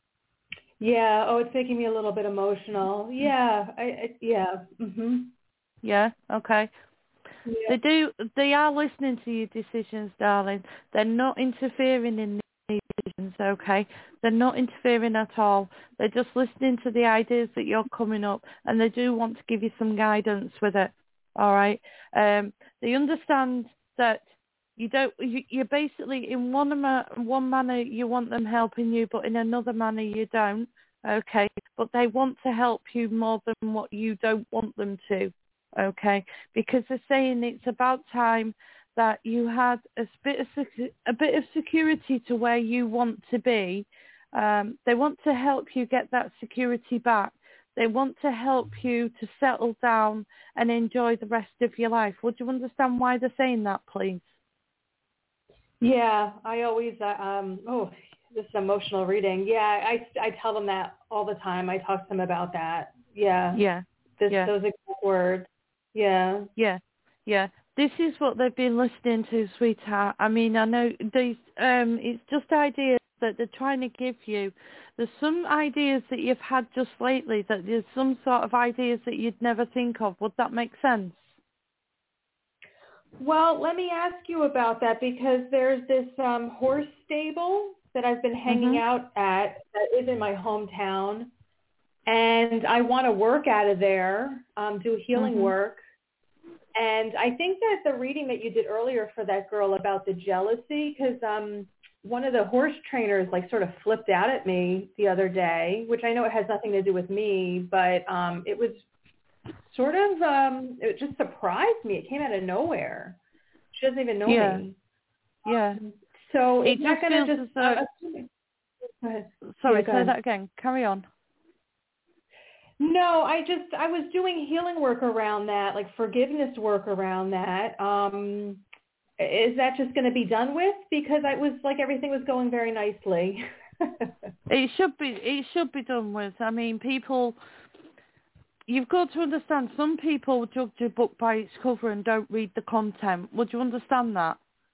Yeah. Oh, it's making me a little bit emotional. Yeah. I, I yeah. Mhm. Yeah, okay. Yeah. They do. They are listening to your decisions, darling. They're not interfering in these decisions, okay? They're not interfering at all. They're just listening to the ideas that you're coming up, and they do want to give you some guidance with it, all right? Um, they understand that you don't. You, you're basically in one ma- one manner you want them helping you, but in another manner you don't, okay? But they want to help you more than what you don't want them to. Okay, because they're saying it's about time that you had a bit of sec- a bit of security to where you want to be. Um, they want to help you get that security back. They want to help you to settle down and enjoy the rest of your life. Would you understand why they're saying that, please? Yeah, I always, uh, um, oh, this is emotional reading. Yeah, I, I tell them that all the time. I talk to them about that. Yeah. Yeah. This, yeah. Those exact words. Yeah. Yeah. Yeah. This is what they've been listening to, sweetheart. I mean, I know these, um, it's just ideas that they're trying to give you. There's some ideas that you've had just lately that there's some sort of ideas that you'd never think of. Would that make sense? Well, let me ask you about that because there's this um, horse stable that I've been hanging Mm-hmm. out at that is in my hometown, and I want to work out of there, um, do healing Mm-hmm. work. And I think that the reading that you did earlier for that girl about the jealousy, because um, one of the horse trainers like sort of flipped out at me the other day, which I know it has nothing to do with me, but um, it was sort of, um, it just surprised me. It came out of nowhere. She doesn't even know Yeah. me. Yeah. So It is that just going to feels just, as uh, though... assuming- go ahead. Sorry, Yeah, go say ahead. that again. Carry on. No, I just, I was doing healing work around that, like forgiveness work around that. Um, is that just going to be done with? Because I was like, everything was going very nicely. It should be. It should be done with. I mean, people. You've got to understand. Some people judge a book by its cover and don't read the content. Would you understand that?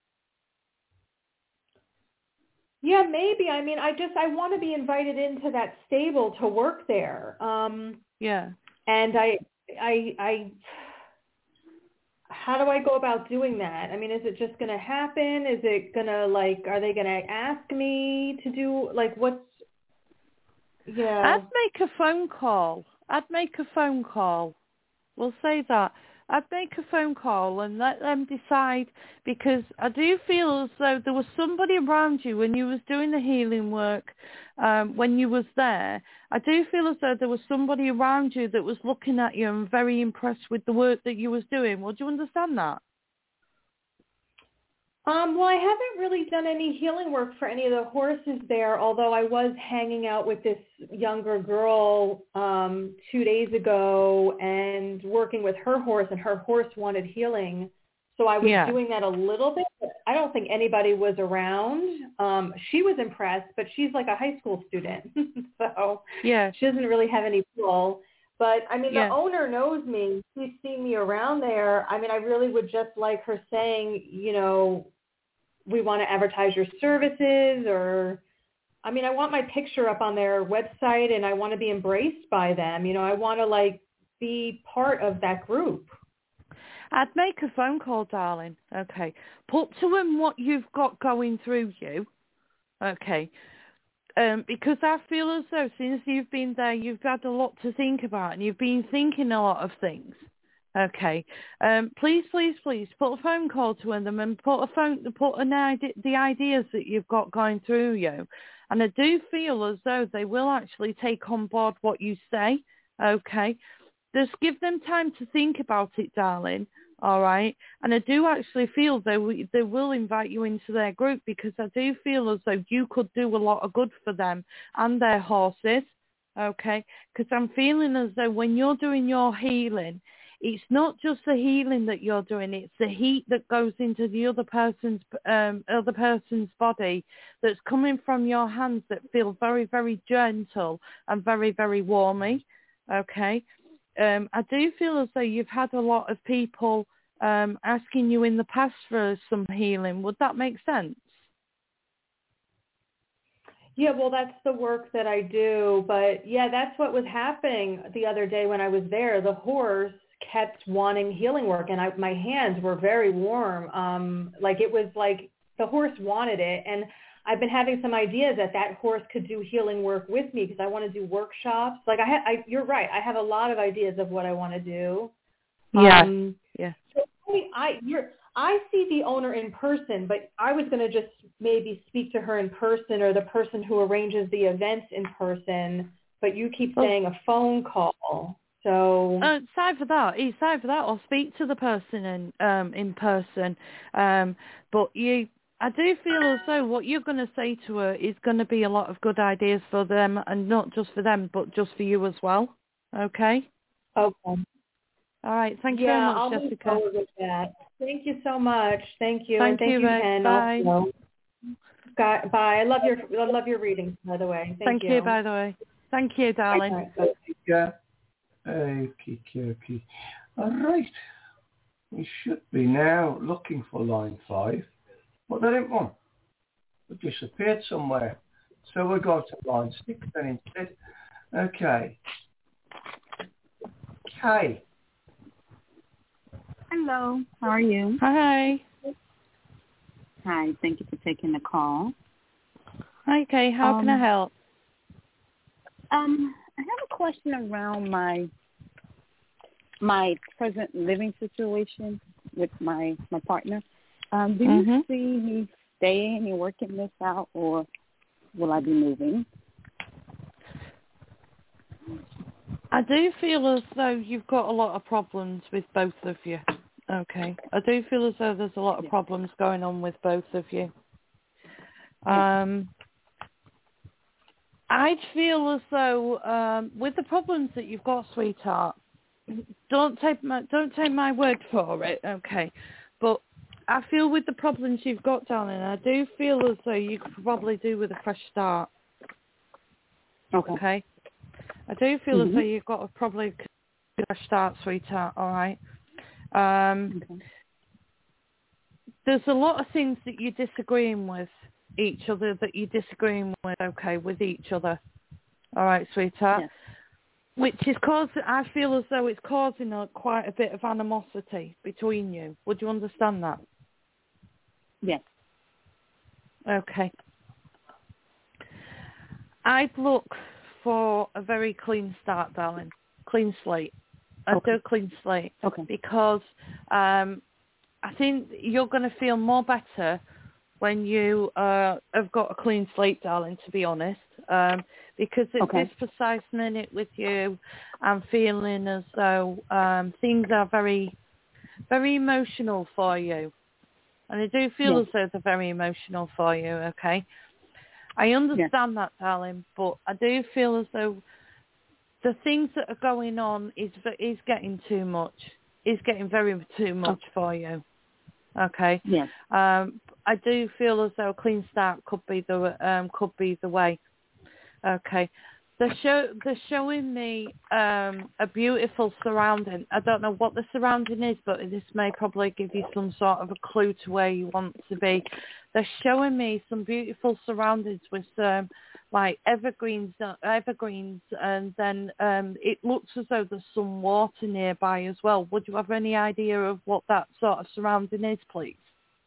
Yeah, maybe. I mean, I just, I want to be invited into that stable to work there. Um, Yeah. and I, I, I, how do I go about doing that? I mean, is it just going to happen? Is it going to like, are they going to ask me to do like what's, yeah. I'd make a phone call. I'd make a phone call. We'll say that. I'd make a phone call and let them decide, because I do feel as though there was somebody around you when you was doing the healing work, um, when you was there. I do feel as though there was somebody around you that was looking at you and very impressed with the work that you was doing. Would you understand that? Um, well, I haven't really done any healing work for any of the horses there, although I was hanging out with this younger girl um, two days ago and working with her horse, and her horse wanted healing. So I was Yeah. doing that a little bit. But I don't think anybody was around. Um, she was impressed, but she's like a high school student, so Yeah. she doesn't really have any pull. But, I mean, Yeah. the owner knows me. She's seen me around there. I mean, I really would just like her saying, you know, we want to advertise your services, or, I mean, I want my picture up on their website and I want to be embraced by them. You know, I want to like be part of that group. I'd make a phone call, darling. Okay. Put to them what you've got going through you. Okay. Um, because I feel as though since you've been there, you've had a lot to think about and you've been thinking a lot of things. Okay. Um, please, please, please put a phone call to them and put a phone, put an idea, the ideas that you've got going through you. And I do feel as though they will actually take on board what you say. Okay. Just give them time to think about it, darling. All right. And I do actually feel they w- they will invite you into their group, because I do feel as though you could do a lot of good for them and their horses. Okay. Because I'm feeling as though when you're doing your healing, it's not just the healing that you're doing, it's the heat that goes into the other person's um, other person's body that's coming from your hands that feel very, very gentle and very, very warmy. Okay. Um, I do feel as though you've had a lot of people um, asking you in the past for some healing. Would that make sense? Yeah, well, that's the work that I do. But yeah, that's what was happening the other day when I was there. The horse kept wanting healing work, and I, my hands were very warm. Um, like it was like the horse wanted it, and I've been having some ideas that that horse could do healing work with me because I want to do workshops. Like I, ha- I, you're right. I have a lot of ideas of what I want to do. Yeah. Um, yeah. So I, you're, I see the owner in person, but I was going to just maybe speak to her in person or the person who arranges the events in person. But you keep saying a phone call. So uh, it's either that, it's either that, or speak to the person in um, in person. Um, but you. I do feel as though what you're going to say to her is going to be a lot of good ideas for them, and not just for them, but just for you as well. Okay? Okay. All right. Thank you yeah, very much, I'll Jessica. move forward with that. Thank you so much. Thank you. Thank and thank you, you, Ray. Ken. Bye. Also. Got, bye. I love your I love your readings, by the way. Thank, Thank you. you, by the way. Thank you, darling. Right. Yeah. Okay, okay. All right. We should be now looking for line five. But they didn't want. It disappeared somewhere. So we'll go to line six then instead. Okay. Kay. Hello. How are you? Hi. Hi. Thank you for taking the call. Hi, Kay. How um, can I help? Um, I have a question around my my present living situation with my my partner. Um, do mm-hmm. you see me staying and working this out, or will I be moving? I do feel as though you've got a lot of problems with both of you. Okay. I do feel as though there's a lot of yeah. problems going on with both of you. Yeah. Um, I'd feel as though um, with the problems that you've got, sweetheart, don't take my don't take my word for it, okay? But I feel with the problems you've got, darling, I do feel as though you could probably do with a fresh start. Okay. Okay. I do feel mm-hmm. as though you've got a probably a fresh start, sweetheart. All right. Um, okay. There's a lot of things that you're disagreeing with each other, that you're disagreeing with, okay, with each other. All right, sweetheart. Yes. Which is causing, I feel as though it's causing a, quite a bit of animosity between you. Would you understand that? Yes. Okay. I'd look for a very clean start, darling. Clean slate. I'd okay. do a clean slate. Okay. Because um, I think you're going to feel more better when you uh, have got a clean slate, darling, to be honest. Um, because at okay. this precise minute with you, I'm feeling as though um, things are very, very emotional for you. And I do feel yes. as though they're very emotional for you, okay? I understand yes. that, darling, but I do feel as though the things that are going on is is getting too much. Is getting very too much oh. for you, okay? Yes. Um, I do feel as though a clean start could be the um, could be the way. Okay, they're show they're showing me um, a beautiful surrounding. I don't know what the surrounding is, but this may probably give you some sort of a clue to where you want to be. They're showing me some beautiful surroundings with um, like evergreens, evergreens, and then um, it looks as though there's some water nearby as well. Would you have any idea of what that sort of surrounding is, please?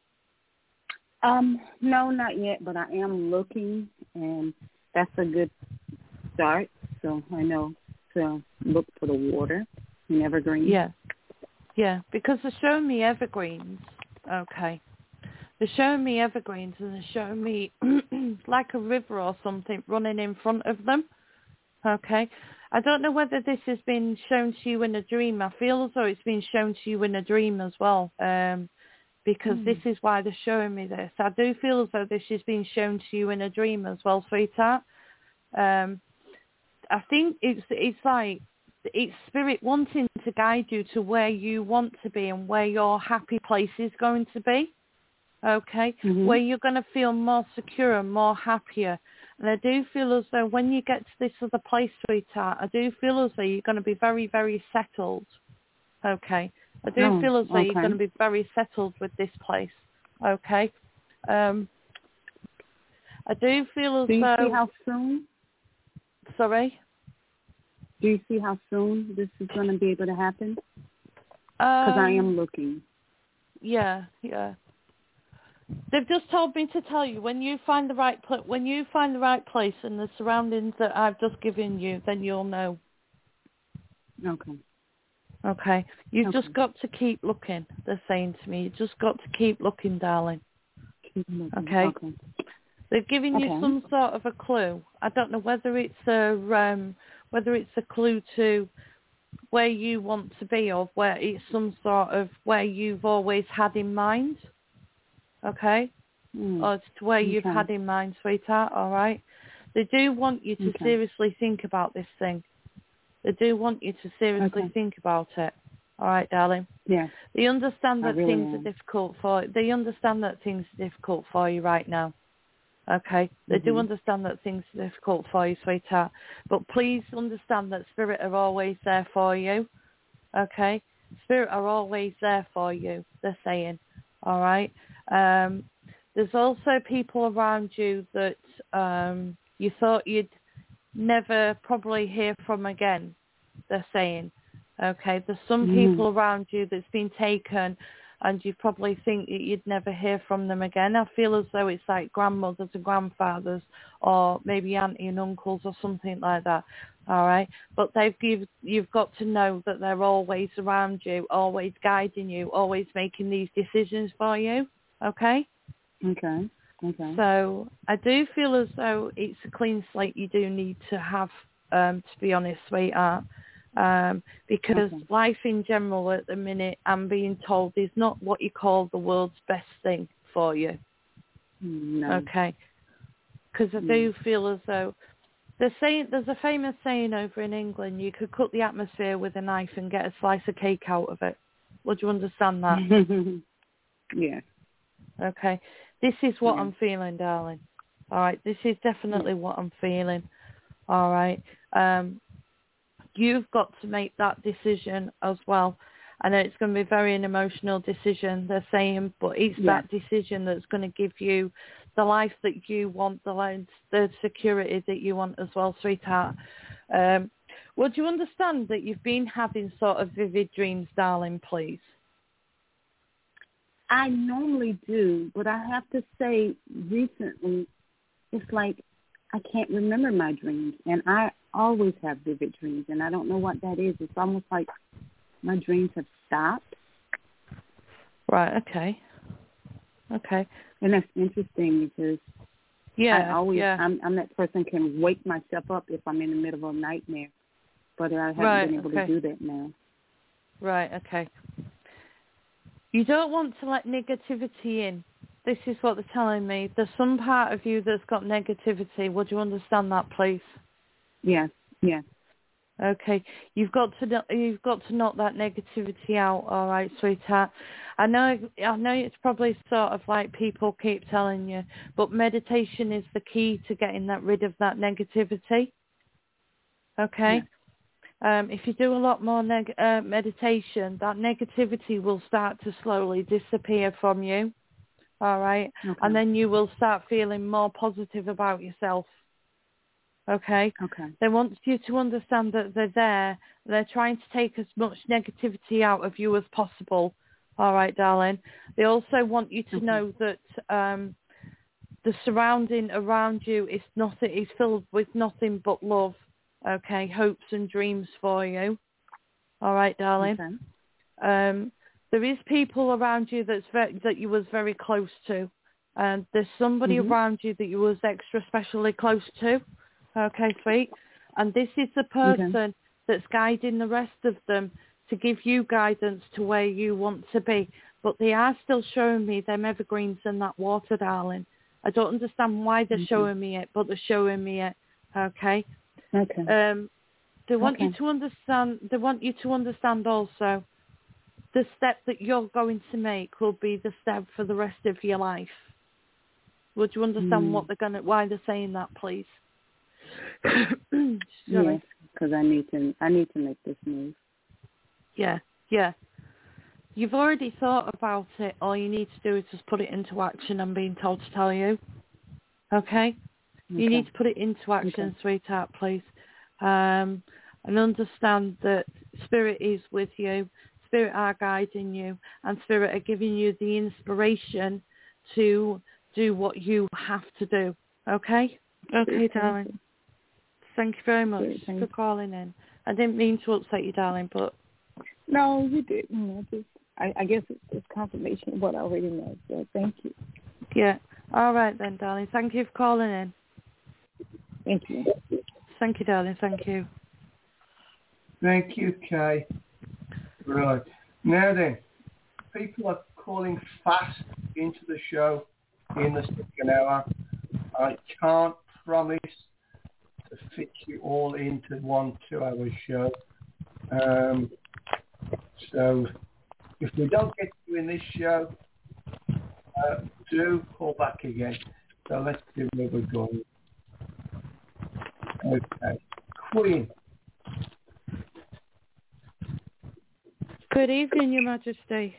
Um, no, not yet, but I am looking, and that's a good start. So I know to look for the water in evergreens. Yeah, yeah, because they're showing me evergreens. Okay, they're showing me evergreens, and they're showing me like a river or something running in front of them. Okay, I don't know whether this has been shown to you in a dream. I feel as though it's been shown to you in a dream as well. Um. Because mm. this is why they're showing me this. I do feel as though this is being shown to you in a dream as well, sweetheart. Um, I think it's it's like it's spirit wanting to guide you to where you want to be and where your happy place is going to be. Okay, mm-hmm. where you're going to feel more secure and more happier. And I do feel as though when you get to this other place, sweetheart, I do feel as though you're going to be very, very settled. Okay. I do oh, feel as though okay. you're going to be very settled with this place, okay? Um, I do feel as do you though... see how soon? Sorry? Do you see how soon this is going to be able to happen? Because Um, I am looking. Yeah, yeah. They've just told me to tell you when you find the right pl- when you find the right place and the surroundings that I've just given you, then you'll know. Okay. Okay. You've Okay. just got to keep looking. They're saying to me, you just got to keep looking, darling. Keep looking. Okay. Okay. They've given Okay. you some sort of a clue. I don't know whether it's a um, whether it's a clue to where you want to be or where it's some sort of where you've always had in mind. Okay? Mm. Or to where Okay. you've had in mind, sweetheart, all right? They do want you to Okay. seriously think about this thing. They do want you to seriously Okay. think about it. All right, darling? Yeah. They understand I that really things am. are difficult for they understand that things are difficult for you right now. Okay? They do Mhm. understand that things are difficult for you, sweetheart. But please understand that Spirit are always there for you. Okay? Spirit are always there for you, they're saying. All right? Um, there's also people around you that um, you thought you'd never probably hear from again, they're saying. Okay? There's some Mhm. people around you that's been taken and you probably think that you'd never hear from them again. I feel as though it's like grandmothers and grandfathers or maybe auntie and uncles or something like that. All right? But they've you've, you've got to know that they're always around you, always guiding you, always making these decisions for you. Okay? Okay. Okay. So I do feel as though it's a clean slate you do need to have, um, to be honest, sweetheart. Um, because Okay. life in general at the minute, I'm being told, is not what you call the world's best thing for you. No. Okay? Because I do feel as though they're saying, there's a famous saying over in England, you could cut the atmosphere with a knife and get a slice of cake out of it. Would you understand that? Yeah. Okay. This is what Yeah. I'm feeling, darling. All right. This is definitely what I'm feeling. All right. Um, you've got to make that decision as well. I know it's going to be very an emotional decision, they're saying, but it's Yeah. that decision that's going to give you the life that you want, the life, the security that you want as well, sweetheart. Um, would you understand that you've been having sort of vivid dreams, darling, please? I normally do, but I have to say recently, it's like I can't remember my dreams, and I always have vivid dreams, and I don't know what that is. It's almost like my dreams have stopped. Right, okay. Okay. And that's interesting because Yeah, I always, yeah. I'm, I'm that person can wake myself up if I'm in the middle of a nightmare, but I haven't Right, been able okay. to do that now. Right, okay. You don't want to let negativity in. This is what they're telling me. There's some part of you that's got negativity. Would you understand that, please? Yes, yes. Okay, you've got to you've got to knock that negativity out. All right, sweetheart. I know I know it's probably sort of like people keep telling you, but meditation is the key to getting that rid of that negativity. Okay. Yes. Um, if you do a lot more neg- uh, meditation, that negativity will start to slowly disappear from you. All right, Okay. and then you will start feeling more positive about yourself. Okay? Okay. They want you to understand that they're there. They're trying to take as much negativity out of you as possible. All right, darling. They also want you to Okay. know that um, the surrounding around you is nothing. Is filled with nothing but love. Okay, hopes and dreams for you. All right, darling. Okay. Um, there is people around you that's very, that you was very close to, and there's somebody Mm-hmm. around you that you was extra specially close to. Okay, sweet. And this is the person Okay. that's guiding the rest of them to give you guidance to where you want to be. But they are still showing me them evergreens in that water, darling. I don't understand why they're Okay. showing me it, but they're showing me it. Okay. Okay. Um, they want Okay. you to understand. They want you to understand also the step that you're going to make will be the step for the rest of your life. Would you understand Mm. what they're gonna? Why they're saying that, please? Sorry. Yes, because I need to. I need to make this move. Yeah, yeah. You've already thought about it. All you need to do is just put it into action. I'm being told to tell you. Okay? You Okay. need to put it into action, Okay. sweetheart, please. Um, and understand that Spirit is with you. Spirit are guiding you, and Spirit are giving you the inspiration to do what you have to do. Okay? Okay, darling. Thank you very much for calling in. I didn't mean to upset you, darling, but... No, you didn't. I, just, I, I guess it's, it's confirmation of what I already know, so thank you. Yeah. All right then, darling. Thank you for calling in. Thank you. Thank you, darling. Thank you. Thank you, Kay. Right. Now then, people are calling fast into the show in the second hour. I can't promise to fit you all into one two-hour show. Um, so if we don't get you in this show, uh, do call back again. So let's see where we're going. Okay. Queen. Good evening, Your Majesty.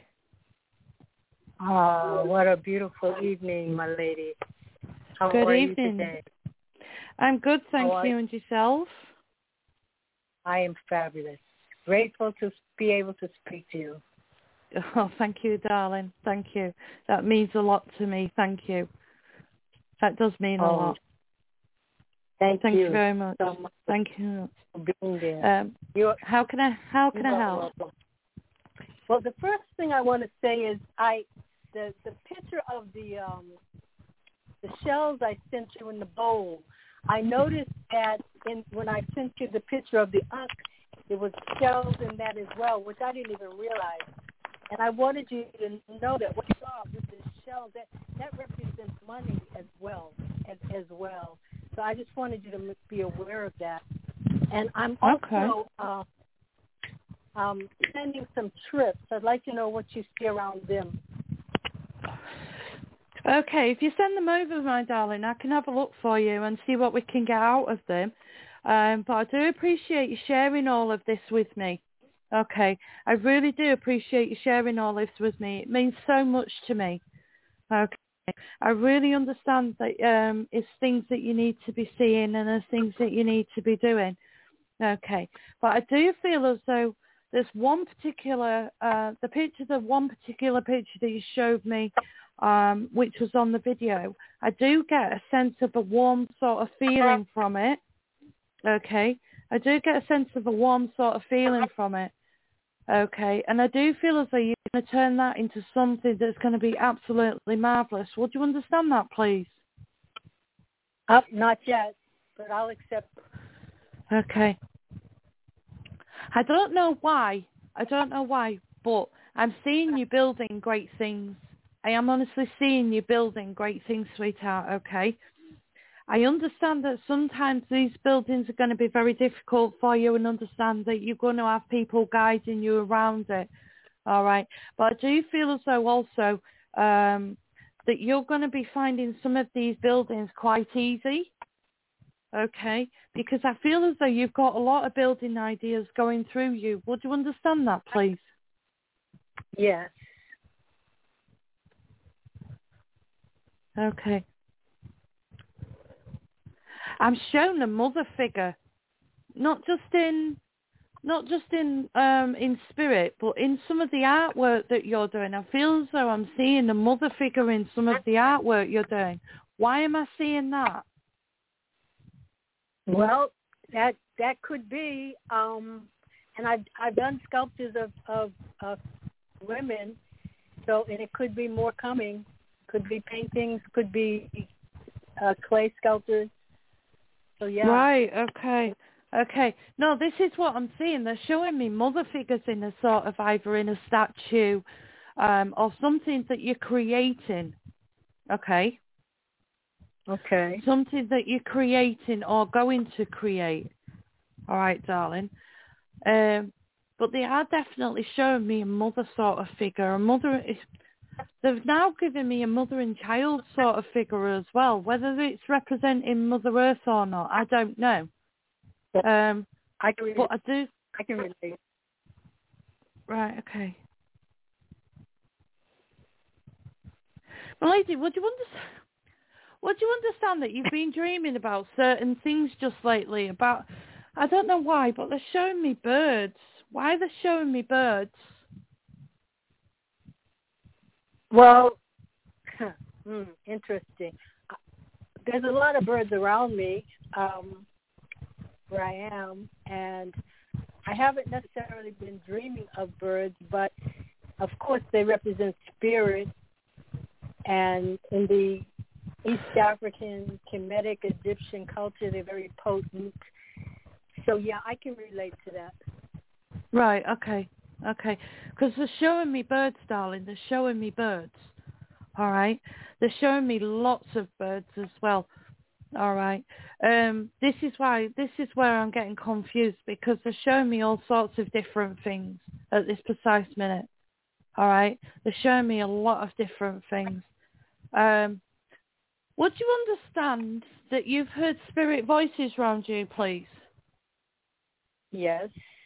Oh, what a beautiful evening, my lady. How Good are evening. you today? I'm good, thank How you. are- And yourself? I am fabulous. Grateful to be able to speak to you. Oh, thank you, darling. Thank you. That means a lot to me. Thank you. That does mean a Oh, lot. Thank, Thank you you very much. so much Thank you. for being there. Um, You're, how can I how can you I are help? welcome. Well, the first thing I want to say is I the the picture of the um the shells I sent you in the bowl. I noticed that in when I sent you the picture of the unk, there was shells in that as well, which I didn't even realize. And I wanted you to know that what you saw with the shells, that that represents money as well as as well. So I just wanted you to be aware of that. And I'm also Okay. uh, um, sending some trips. I'd like to know what you see around them. Okay, if you send them over, my darling, I can have a look for you and see what we can get out of them. Um, but I do appreciate you sharing all of this with me. Okay, I really do appreciate you sharing all this with me. It means so much to me. Okay, I really understand that um, it's things that you need to be seeing and there's things that you need to be doing. Okay, but I do feel as though there's one particular, uh, the picture, the one particular picture that you showed me, um, which was on the video, I do get a sense of a warm sort of feeling from it. Okay, I do get a sense of a warm sort of feeling from it. Okay, and I do feel as though you're going to turn that into something that's going to be absolutely marvellous. Would you understand that, please? Uh, not yet, but I'll accept it. Okay. I don't know why. I don't know why, but I'm seeing you building great things. I am honestly seeing you building great things, sweetheart, okay? I understand that sometimes these buildings are going to be very difficult for you and understand that you're going to have people guiding you around it, all right? But I do feel as though also um, that you're going to be finding some of these buildings quite easy, okay? Because I feel as though you've got a lot of building ideas going through you. Would you understand that, please? Yes. Okay. I'm shown a mother figure, not just in, not just in um, in spirit, but in some of the artwork that you're doing. I feel as though I'm seeing a mother figure in some of the artwork you're doing. Why am I seeing that? Well, that that could be, um, and I've I've done sculptures of, of of women, so and it could be more coming. Could be paintings, could be uh, clay sculptures. So yeah. Right. Okay. Okay. No, this is what I'm seeing. They're showing me mother figures in a sort of either in a statue, um, or something that you're creating. Okay. Okay. Something that you're creating or going to create. All right, darling. Um, but they are definitely showing me a mother sort of figure. A mother is. They've now given me a mother and child sort of figure as well. Whether it's representing Mother Earth or not, I don't know. Um, I can relate. but I do. I can relate. Right. Okay. Well, lady, would you understand? Would you understand that you've been dreaming about certain things just lately? About, I don't know why, but they're showing me birds. Why are they showing me birds? Well, hmm, interesting. There's a lot of birds around me um, where I am, and I haven't necessarily been dreaming of birds, but of course they represent spirit, and in the East African, Kemetic, Egyptian culture, they're very potent. So, yeah, I can relate to that. Right, okay, okay. Because they're showing me birds, darling. They're showing me birds, all right? They're showing me lots of birds as well, all right? Um, this is why, this is where I'm getting confused, because they're showing me all sorts of different things at this precise minute, all right? They're showing me a lot of different things. Um, would you understand that you've heard spirit voices around you, please? Yes.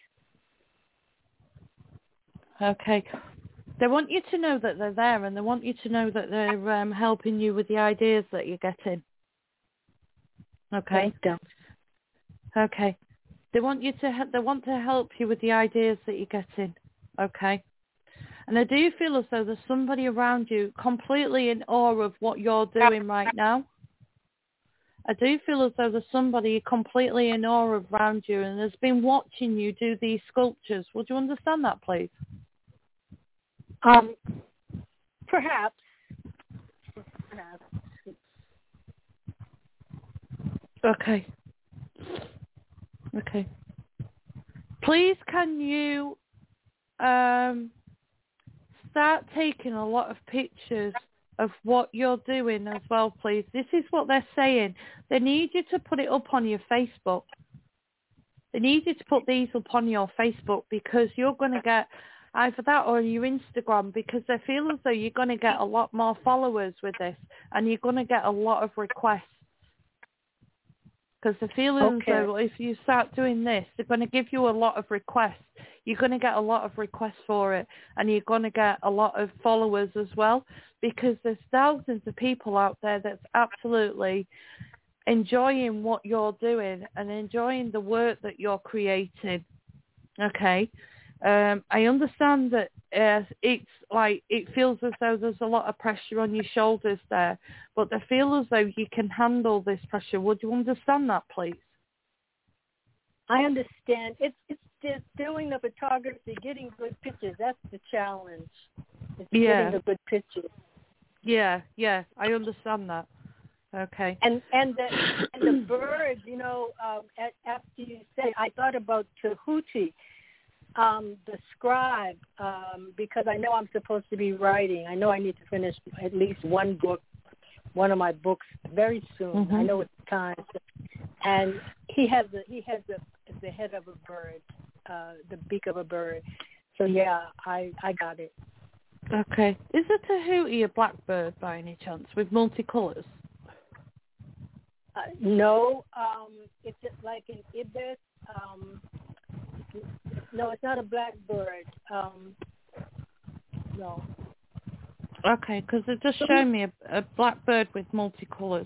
Okay. They want you to know that they're there, and they want you to know that they're um, helping you with the ideas that you're getting. Okay. Thank them. Okay. They want you to. He- they want to help you with the ideas that you're getting. Okay. And I do feel as though there's somebody around you completely in awe of what you're doing right now. I do feel as though there's somebody completely in awe of around you and has been watching you do these sculptures. Would you understand that, please? Um, perhaps. Perhaps. Okay. Okay. Please, can you um, start taking a lot of pictures of what you're doing as well, please? This is what they're saying. They need you to put it up on your Facebook. They need you to put these up on your Facebook, because you're going to get either that or your Instagram, because they feel as though you're going to get a lot more followers with this, and you're going to get a lot of requests. Because the feeling Okay. as though if you start doing this, they're going to give you a lot of requests. You're going to get a lot of requests for it, and you're going to get a lot of followers as well, because there's thousands of people out there that's absolutely enjoying what you're doing and enjoying the work that you're creating. Okay. Um, I understand that uh, it's like it feels as though there's a lot of pressure on your shoulders there, but they feel as though you can handle this pressure. Would you understand that, please? I understand. It's it's just doing the photography, getting good pictures. That's the challenge. It's Yeah. getting the good pictures. Yeah, yeah, I understand that. Okay. And and the and the birds, you know, um, at, after you say, I thought about Tahuti. Um, the scribe, um, because I know I'm supposed to be writing. I know I need to finish at least one book, one of my books very soon. Mm-hmm. I know it's time. And he has the he has the the head of a bird, uh, the beak of a bird. So yeah, I I got it. Okay. Is a Tahuti a blackbird by any chance with multicolours? Uh, no, um, it's just like an ibis. Um, no, it's not a blackbird. Um, no. Okay, because it just showed me a, a blackbird with multicolours.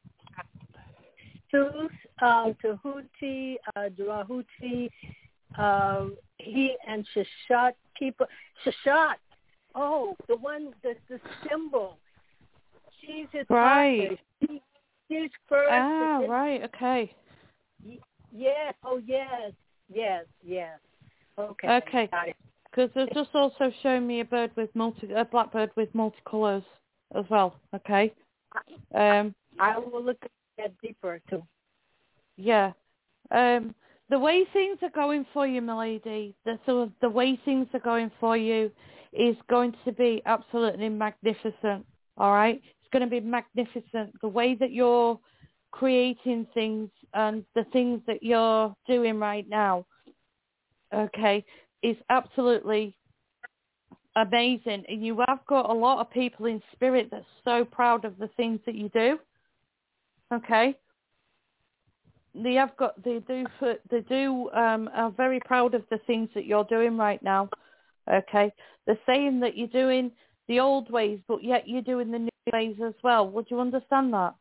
Sus, um, Tahuti, uh, Durahuti, um, he and Shashat people. Shashat, oh, the one, the the symbol. She's his Right. partner. She, she's first. Ah, right, okay. Yes, oh yes, yes, yes. Okay. Okay, because they've just also shown me a bird with multi, a blackbird with multicolours as well. Okay. Um. I will look at that deeper too. Yeah. Um. The way things are going for you, my lady, the so the way things are going for you is going to be absolutely magnificent. All right. It's going to be magnificent. The way that you're creating things and the things that you're doing right now, okay, is absolutely amazing. And you have got a lot of people in spirit that's so proud of the things that you do. Okay. They have got, they do, they do, um, are very proud of the things that you're doing right now. Okay. They're saying that you're doing the old ways, but yet you're doing the new ways as well. Would you understand that?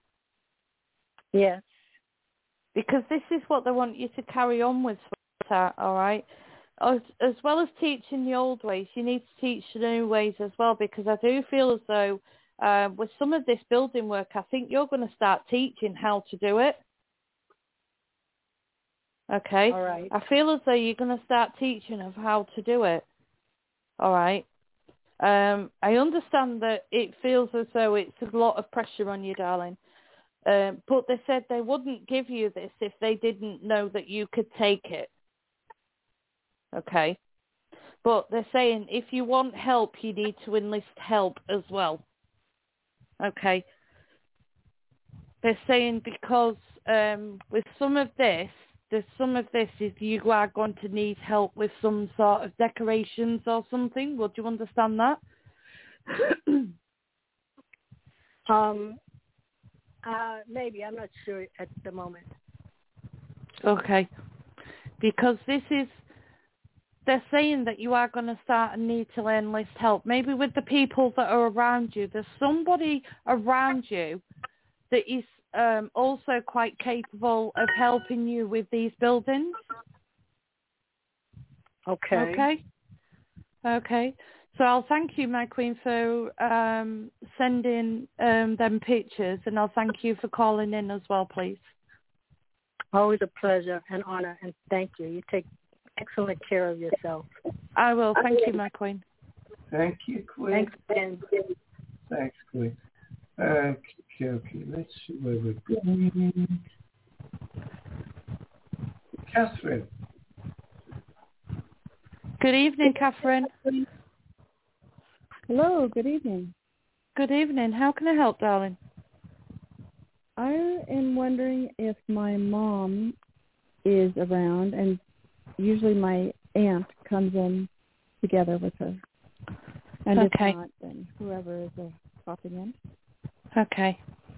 Yes. Because this is what they want you to carry on with, all right? as, as well as teaching the old ways, you need to teach the new ways as well, because I do feel as though uh, with some of this building work, I think you're going to start teaching how to do it. Okay? All right. I feel as though you're going to start teaching of how to do it. All right? Um, I understand that it feels as though it's a lot of pressure on you, darling. Um, but they said they wouldn't give you this if they didn't know that you could take it. Okay? But they're saying if you want help, you need to enlist help as well. Okay? They're saying because um, with some of this, there's some of this is you are going to need help with some sort of decorations or something. Would you understand that? Um, uh, maybe. I'm not sure at the moment. Okay. Because this is, they're saying that you are going to start and need to enlist help. Maybe with the people that are around you. There's somebody around you that is um, also quite capable of helping you with these buildings. Okay. Okay. Okay. So I'll thank you, my queen, for um, sending um, them pictures, and I'll thank you for calling in as well, please. Always a pleasure and honor, and thank you. You take excellent care of yourself. I will. Thank you, my queen. Thank you, Queen. Thanks, Ben. Thanks, Queen. Okay, okay. Let's see where we're going. Catherine. Good evening, Catherine. Hello, good evening. Good evening. How can I help, darling? I am wondering if my mom is around, and usually my aunt comes in together with her. And Okay. if not, then whoever is uh, popping in. Okay.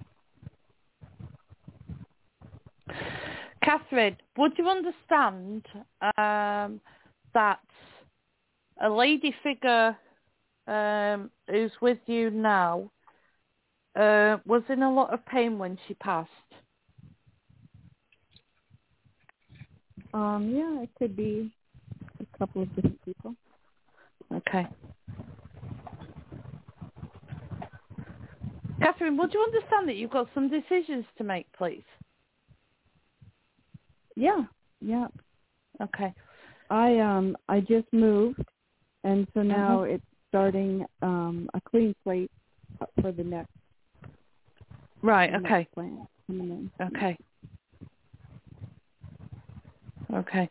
Catherine, would you understand um, that a lady figure um, who's with you now uh, was in a lot of pain when she passed? Um, yeah, it could be a couple of different people. Okay. Catherine, would you understand that you've got some decisions to make, please? Yeah, yeah. Okay. I um I just moved, and so now Uh-huh. it's starting um a clean slate for the next. Right. the Okay. next plan coming in. Okay. Okay.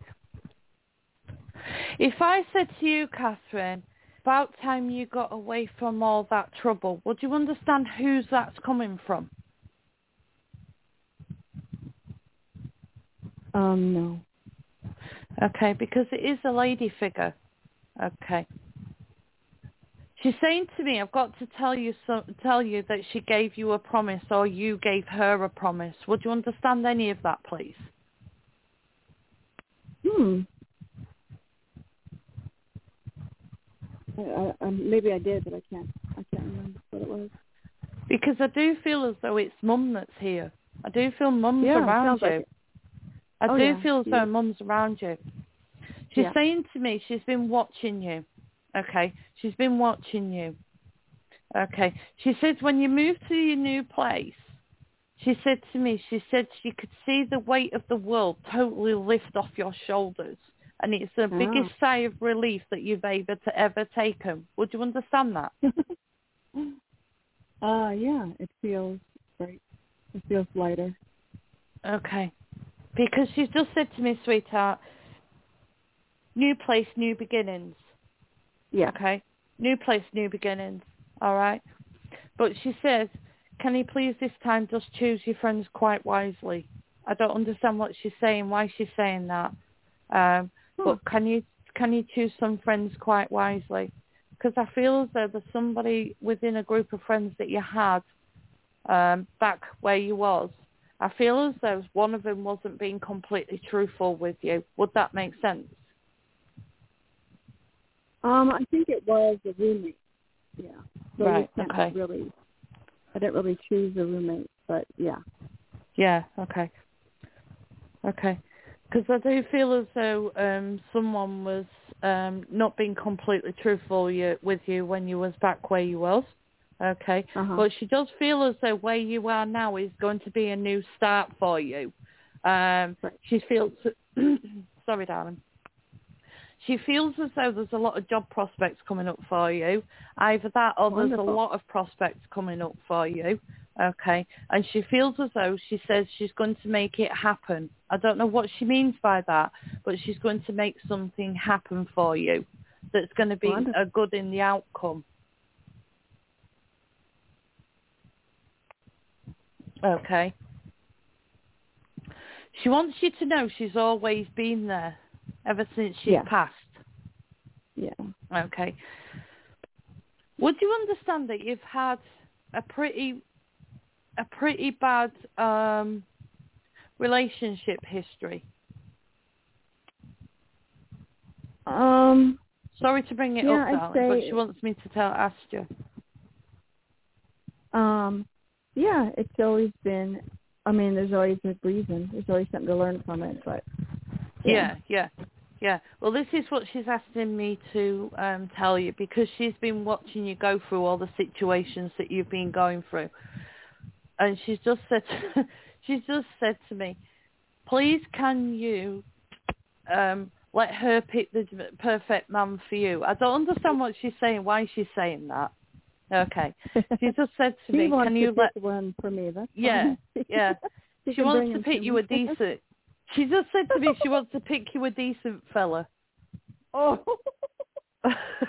If I said to you, Catherine, about time you got away from all that trouble, would you understand whose that's coming from? Um, no. Okay, because it is a lady figure. Okay. She's saying to me, I've got to tell you so, tell you that she gave you a promise or you gave her a promise. Would you understand any of that, please? Hmm. I, I, um, maybe I did, but I can't. I can't remember what it was. Because I do feel as though it's Mum that's here. I do feel Mum's Yeah, around sounds you. like it. I Oh, do yeah, feel as though yeah. Mum's around you. She's Yeah. saying to me she's been watching you. Okay, she's been watching you. Okay, she said when you move to your new place, she said to me, she said she could see the weight of the world totally lift off your shoulders. And it's the Oh. biggest sigh of relief that you've able to ever taken. Would you understand that? uh, yeah, it feels great. It feels lighter. Okay. Because she's just said to me, sweetheart, new place, new beginnings. Yeah. Okay? New place, new beginnings. All right? But she says, can you please this time just choose your friends quite wisely? I don't understand what she's saying, why she's saying that. Um, Huh. but can you can you choose some friends quite wisely? Because I feel as though there's somebody within a group of friends that you had um, back where you was. I feel as though one of them wasn't being completely truthful with you. Would that make sense? Um, I think it was a roommate. Yeah. So Right, you can't okay. really, I didn't really choose a roommate, but yeah. Yeah, okay. Okay. Because I do feel as though um, someone was um, not being completely truthful you, with you when you was back where you was. Okay. Uh-huh. But she does feel as though where you are now is going to be a new start for you. Um, Right. She feels... sorry, darling. She feels as though there's a lot of job prospects coming up for you. Either that or Wonderful. there's a lot of prospects coming up for you. Okay. And she feels as though she says she's going to make it happen. I don't know what she means by that, but she's going to make something happen for you that's going to be Wonderful. a good in the outcome. Okay. She wants you to know she's always been there ever since she's Yeah. passed. Yeah. Okay. Would you understand that you've had a pretty a pretty bad um, relationship history? Um. Sorry to bring it Yeah, up, I'd darling, but say- she wants me to tell ask you. Um. Yeah, it's always been. I mean, there's always a reason. There's always something to learn from it. But Yeah, yeah, yeah. Well, this is what she's asking me to um, tell you, because she's been watching you go through all the situations that you've been going through, and she's just said, she's just said to me, please, can you um, let her pick the perfect man for you? I don't understand what she's saying. Why she's saying that? Okay, she just said to she me, wants can to you let? pick one for me. That's Yeah, fine. yeah. She She can wants bring to him pick to you me. a decent. She just said to me she wants to pick you a decent fella. Oh. I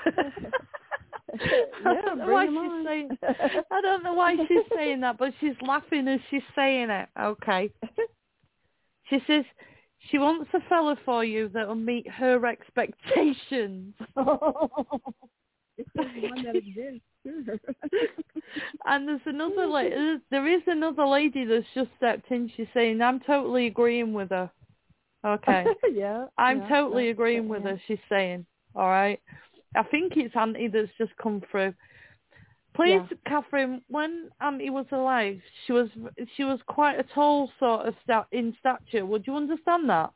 Yeah, don't know bring why him she's on. saying. I don't know why she's saying that, but she's laughing as she's saying it. Okay. She says she wants a fella for you that will meet her expectations. It's the one that exists. Sure. And there's another lady. There is another lady that's just stepped in. She's saying, "I'm totally agreeing with her." Okay. Yeah. I'm yeah, totally that's- agreeing with yeah. her. She's saying, "All right." I think it's Auntie that's just come through. Please, Yeah. Catherine, when Auntie was alive, she was she was quite a tall sort of sta- in stature. Would you understand that?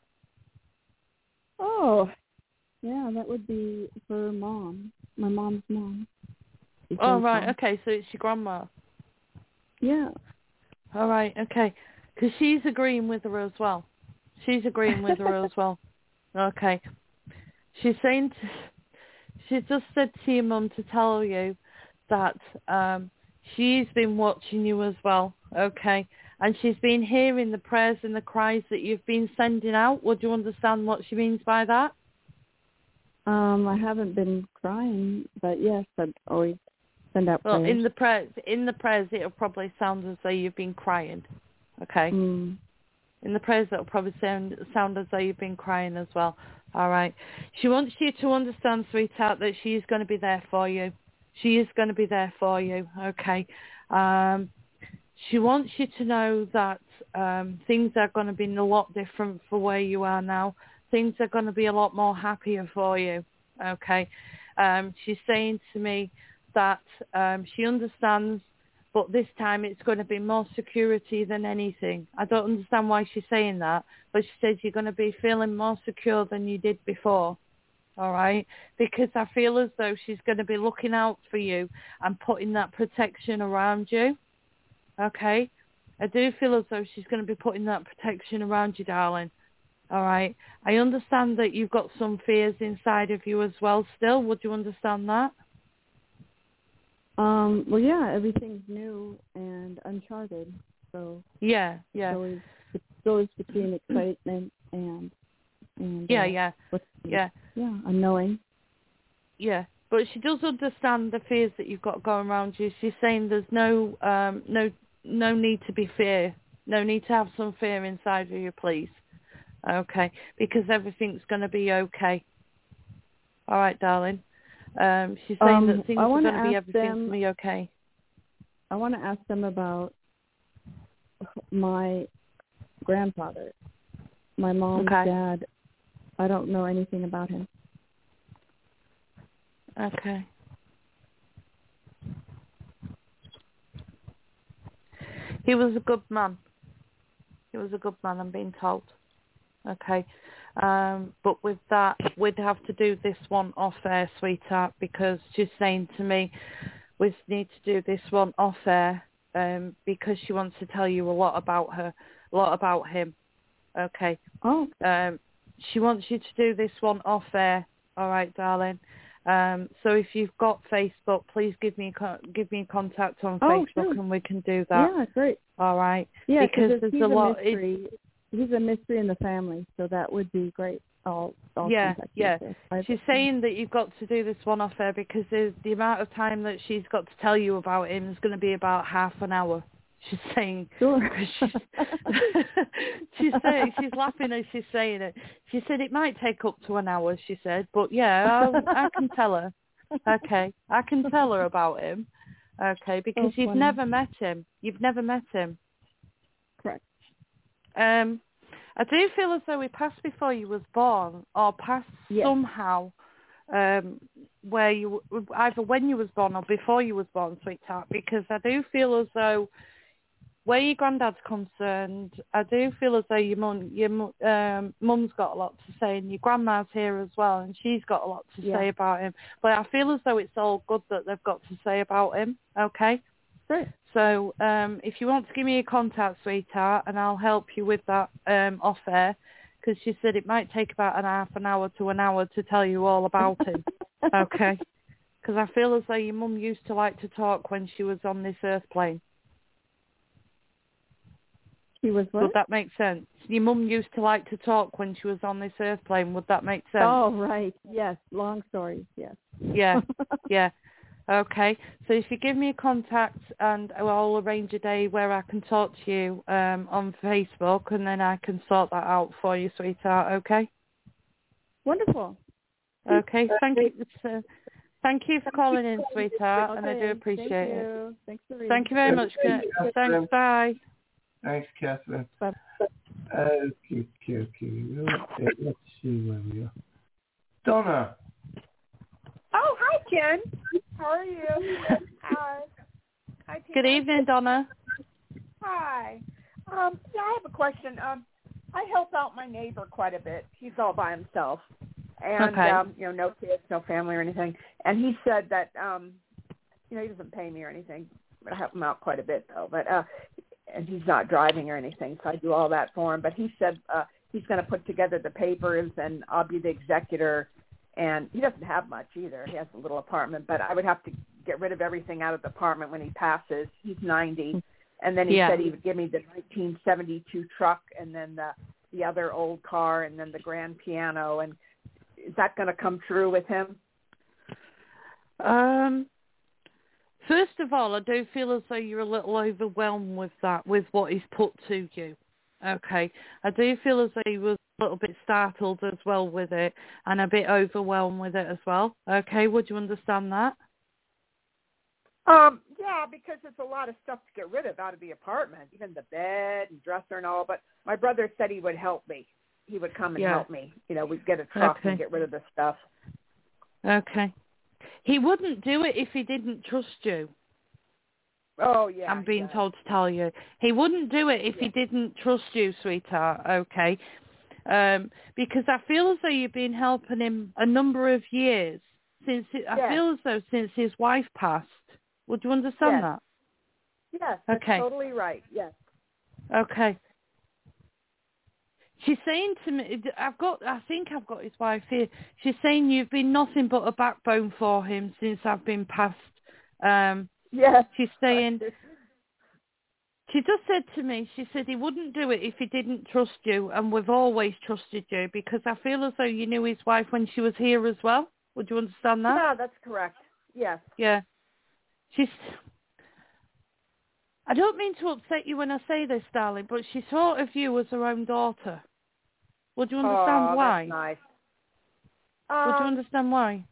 Oh, yeah, that would be her mom, my mom's mom. She's Oh, very right. tall. Okay, so it's your grandma. Yeah. All right. Okay, because she's agreeing with her as well. She's agreeing with her as well. Okay. She's saying, to, she just said to your mum to tell you that um, she's been watching you as well. Okay. And she's been hearing the prayers and the cries that you've been sending out. Would you understand what she means by that? Um, I haven't been crying, but yes, I'd always send out Well, prayers. in the prayers, in the prayers, it'll probably sound as though you've been crying. Okay. Mm. In the prayers, it'll probably sound sound as though you've been crying as well. All right. She wants you to understand, sweetheart, that she is going to be there for you. She is going to be there for you. Okay. Um, she wants you to know that um, things are going to be a lot different for where you are now. Things are going to be a lot more happier for you. Okay. Um, she's saying to me that um, she understands, but this time it's going to be more security than anything. I don't understand why she's saying that, but she says you're going to be feeling more secure than you did before. All right? Because I feel as though she's going to be looking out for you and putting that protection around you. Okay? I do feel as though she's going to be putting that protection around you, darling. All right? I understand that you've got some fears inside of you as well still. Would you understand that? Um, well, yeah, everything's new and uncharted, so Yeah, yeah. it's always, it's always between excitement and and Yeah, uh, yeah, what's, yeah. yeah, unknowing. Yeah, but she does understand the fears that you've got going around you. She's saying there's no, um, no, no need to be fear. No need to have some fear inside of you, please. Okay, because everything's going to be okay. All right, darling. Um, she's saying Um, that things I are wanna going to be ask everything's them- going to be okay. I want to ask them about my grandfather, my mom's Okay. dad. I don't know anything about him. Okay. He was a good man. He was a good man, I'm being told. Okay. Um, but with that, we'd have to do this one off air, sweetheart, because she's saying to me, we need to do this one off air um, because she wants to tell you a lot about her, a lot about him. Okay. Oh. Um, she wants you to do this one off air. All right, darling. Um, so if you've got Facebook, please give me a, give me a contact on Oh, Facebook, sure. and we can do that. Yeah, great. All right. Yeah, because there's he's a a lot. mystery. It, he's a mystery in the family, so that would be great. I'll, I'll yeah, contact yeah. you. So She's saying that you've got to do this one off air because there's, the amount of time that she's got to tell you about him is going to be about half an hour. She's saying, sure. she's, she's saying, she's laughing as she's saying it. She said it might take up to an hour. She said, but yeah, I'll, I can tell her. Okay, I can tell her about him. Okay, because Oh, you've funny. never met him. You've never met him. Correct. Um, I do feel as though he passed before you was born, or passed yes. somehow, um, where you either when you was born or before you was born, sweetheart. Because I do feel as though, where your granddad's concerned, I do feel as though your mum, your mu- um, mum's got a lot to say, and your grandma's here as well, and she's got a lot to yeah. say about him. But I feel as though it's all good that they've got to say about him. Okay. Great. So um, if you want to give me a contact, sweetheart, and I'll help you with that um, off air, because she said it might take about an half an hour to an hour to tell you all about him. Okay. Because I feel as though your mum used to like to talk when she was on this earth plane. She was what? Would that make sense? Your mum used to like to talk when she was on this earth plane. Would that make sense? Oh, right. Yes. Long stories. Yes. Yeah. Yeah. Okay. So if you give me a contact, and I'll arrange a day where I can talk to you um, on Facebook, and then I can sort that out for you, sweetheart. Okay. Wonderful. Okay. Thank you. Uh, thank you for calling in, sweetheart, okay. and I do appreciate Thank it. you. Thanks for reading. Thank you very much. Thank you, Thanks. Bye. Thanks, Catherine. Bye. Okay, okay, okay. Okay, let's see where we are. Donna. Oh, hi, Jen. How are you? Hi. Hi, Tina. Good evening, Donna. Hi. Um, yeah, I have a question. Um, I help out my neighbor quite a bit. He's all by himself, and okay. um, you know, no kids, no family or anything. And he said that um, you know, he doesn't pay me or anything, but I help him out quite a bit though. But uh, and he's not driving or anything, so I do all that for him. But he said uh, he's going to put together the papers, and I'll be the executor. And he doesn't have much either. He has a little apartment, but I would have to get rid of everything out of the apartment when he passes. He's ninety. And then he yeah. said he would give me the nineteen seventy-two truck, and then the, the other old car, and then the grand piano. And is that going to come true with him? Um, first of all, I do feel as though you're a little overwhelmed with that, with what he's put to you. Okay. I do feel as though he was a little bit startled as well with it, and a bit overwhelmed with it as well. Okay. Would you understand that? Um, yeah, because it's a lot of stuff to get rid of out of the apartment, even the bed and dresser and all. But my brother said he would help me. He would come and yeah. help me. You know, we'd get a truck okay. and get rid of the stuff. Okay. He wouldn't do it if he didn't trust you. Oh, yeah. I'm being yeah. told to tell you. He wouldn't do it if yeah. he didn't trust you, sweetheart, okay? Um, because I feel as though you've been helping him a number of years. Since it, I yes. feel as though since his wife passed. Would you understand yes. that? Yes, that's okay. totally right, yes. Okay. She's saying to me, I've got, I think I've got his wife here. She's saying you've been nothing but a backbone for him since I've been passed. Um, yes. She's saying, she just said to me, she said he wouldn't do it if he didn't trust you, and we've always trusted you, because I feel as though you knew his wife when she was here as well. Would you understand that? Yeah, that's correct. Yes. Yeah. She's, I don't mean to upset you when I say this, darling, but she thought of you as her own daughter. Would you understand oh, why? That's nice. Would um, you understand why?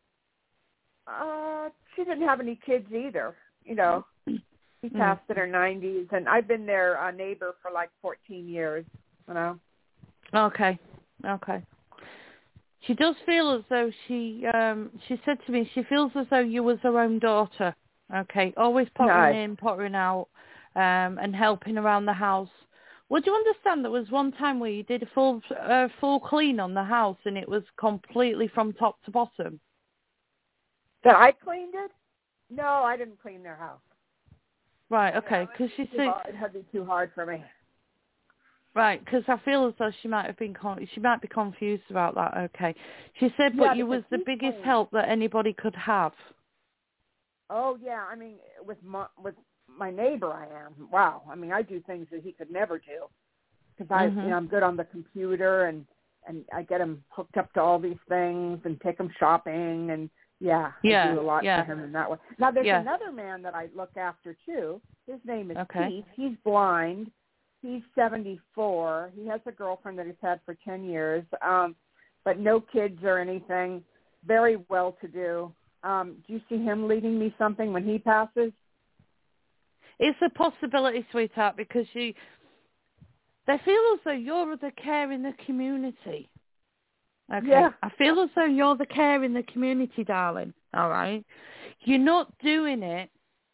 Uh, she didn't have any kids either, you know. She passed mm. in her nineties, and I've been their uh, neighbor for like fourteen years, you know. Okay, okay. She does feel as though she, um, she said to me, she feels as though you was her own daughter. Okay, always pottering nice. in, pottering out, um, and helping around the house would you understand there was one time where you did a full uh, full clean on the house and it was completely from top to bottom? That I cleaned it? No, I didn't clean their house. Right, okay, because you see... It had to be too hard for me. Right, because I feel as though she might have been con- she might be confused about that. Okay, she said, but yeah, you was the biggest cleaned. help that anybody could have. Oh yeah, I mean, with my with my neighbor, I am. Wow, I mean, I do things that he could never do because I, Mm-hmm. you know, I'm good on the computer and and I get him hooked up to all these things and take him shopping and yeah, yeah I do a lot yeah. for him in that way. Now there's yeah. another man that I look after too. His name is okay. Pete. He's blind. He's seventy-four. He has a girlfriend that he's had for ten years, um, but no kids or anything. Very well-to-do. Um, do you see him leaving me something when he passes? It's a possibility, sweetheart, because you, they feel as though you're the care in the community. Okay. Yeah. I feel as though you're the care in the community, darling. All right. You're not doing it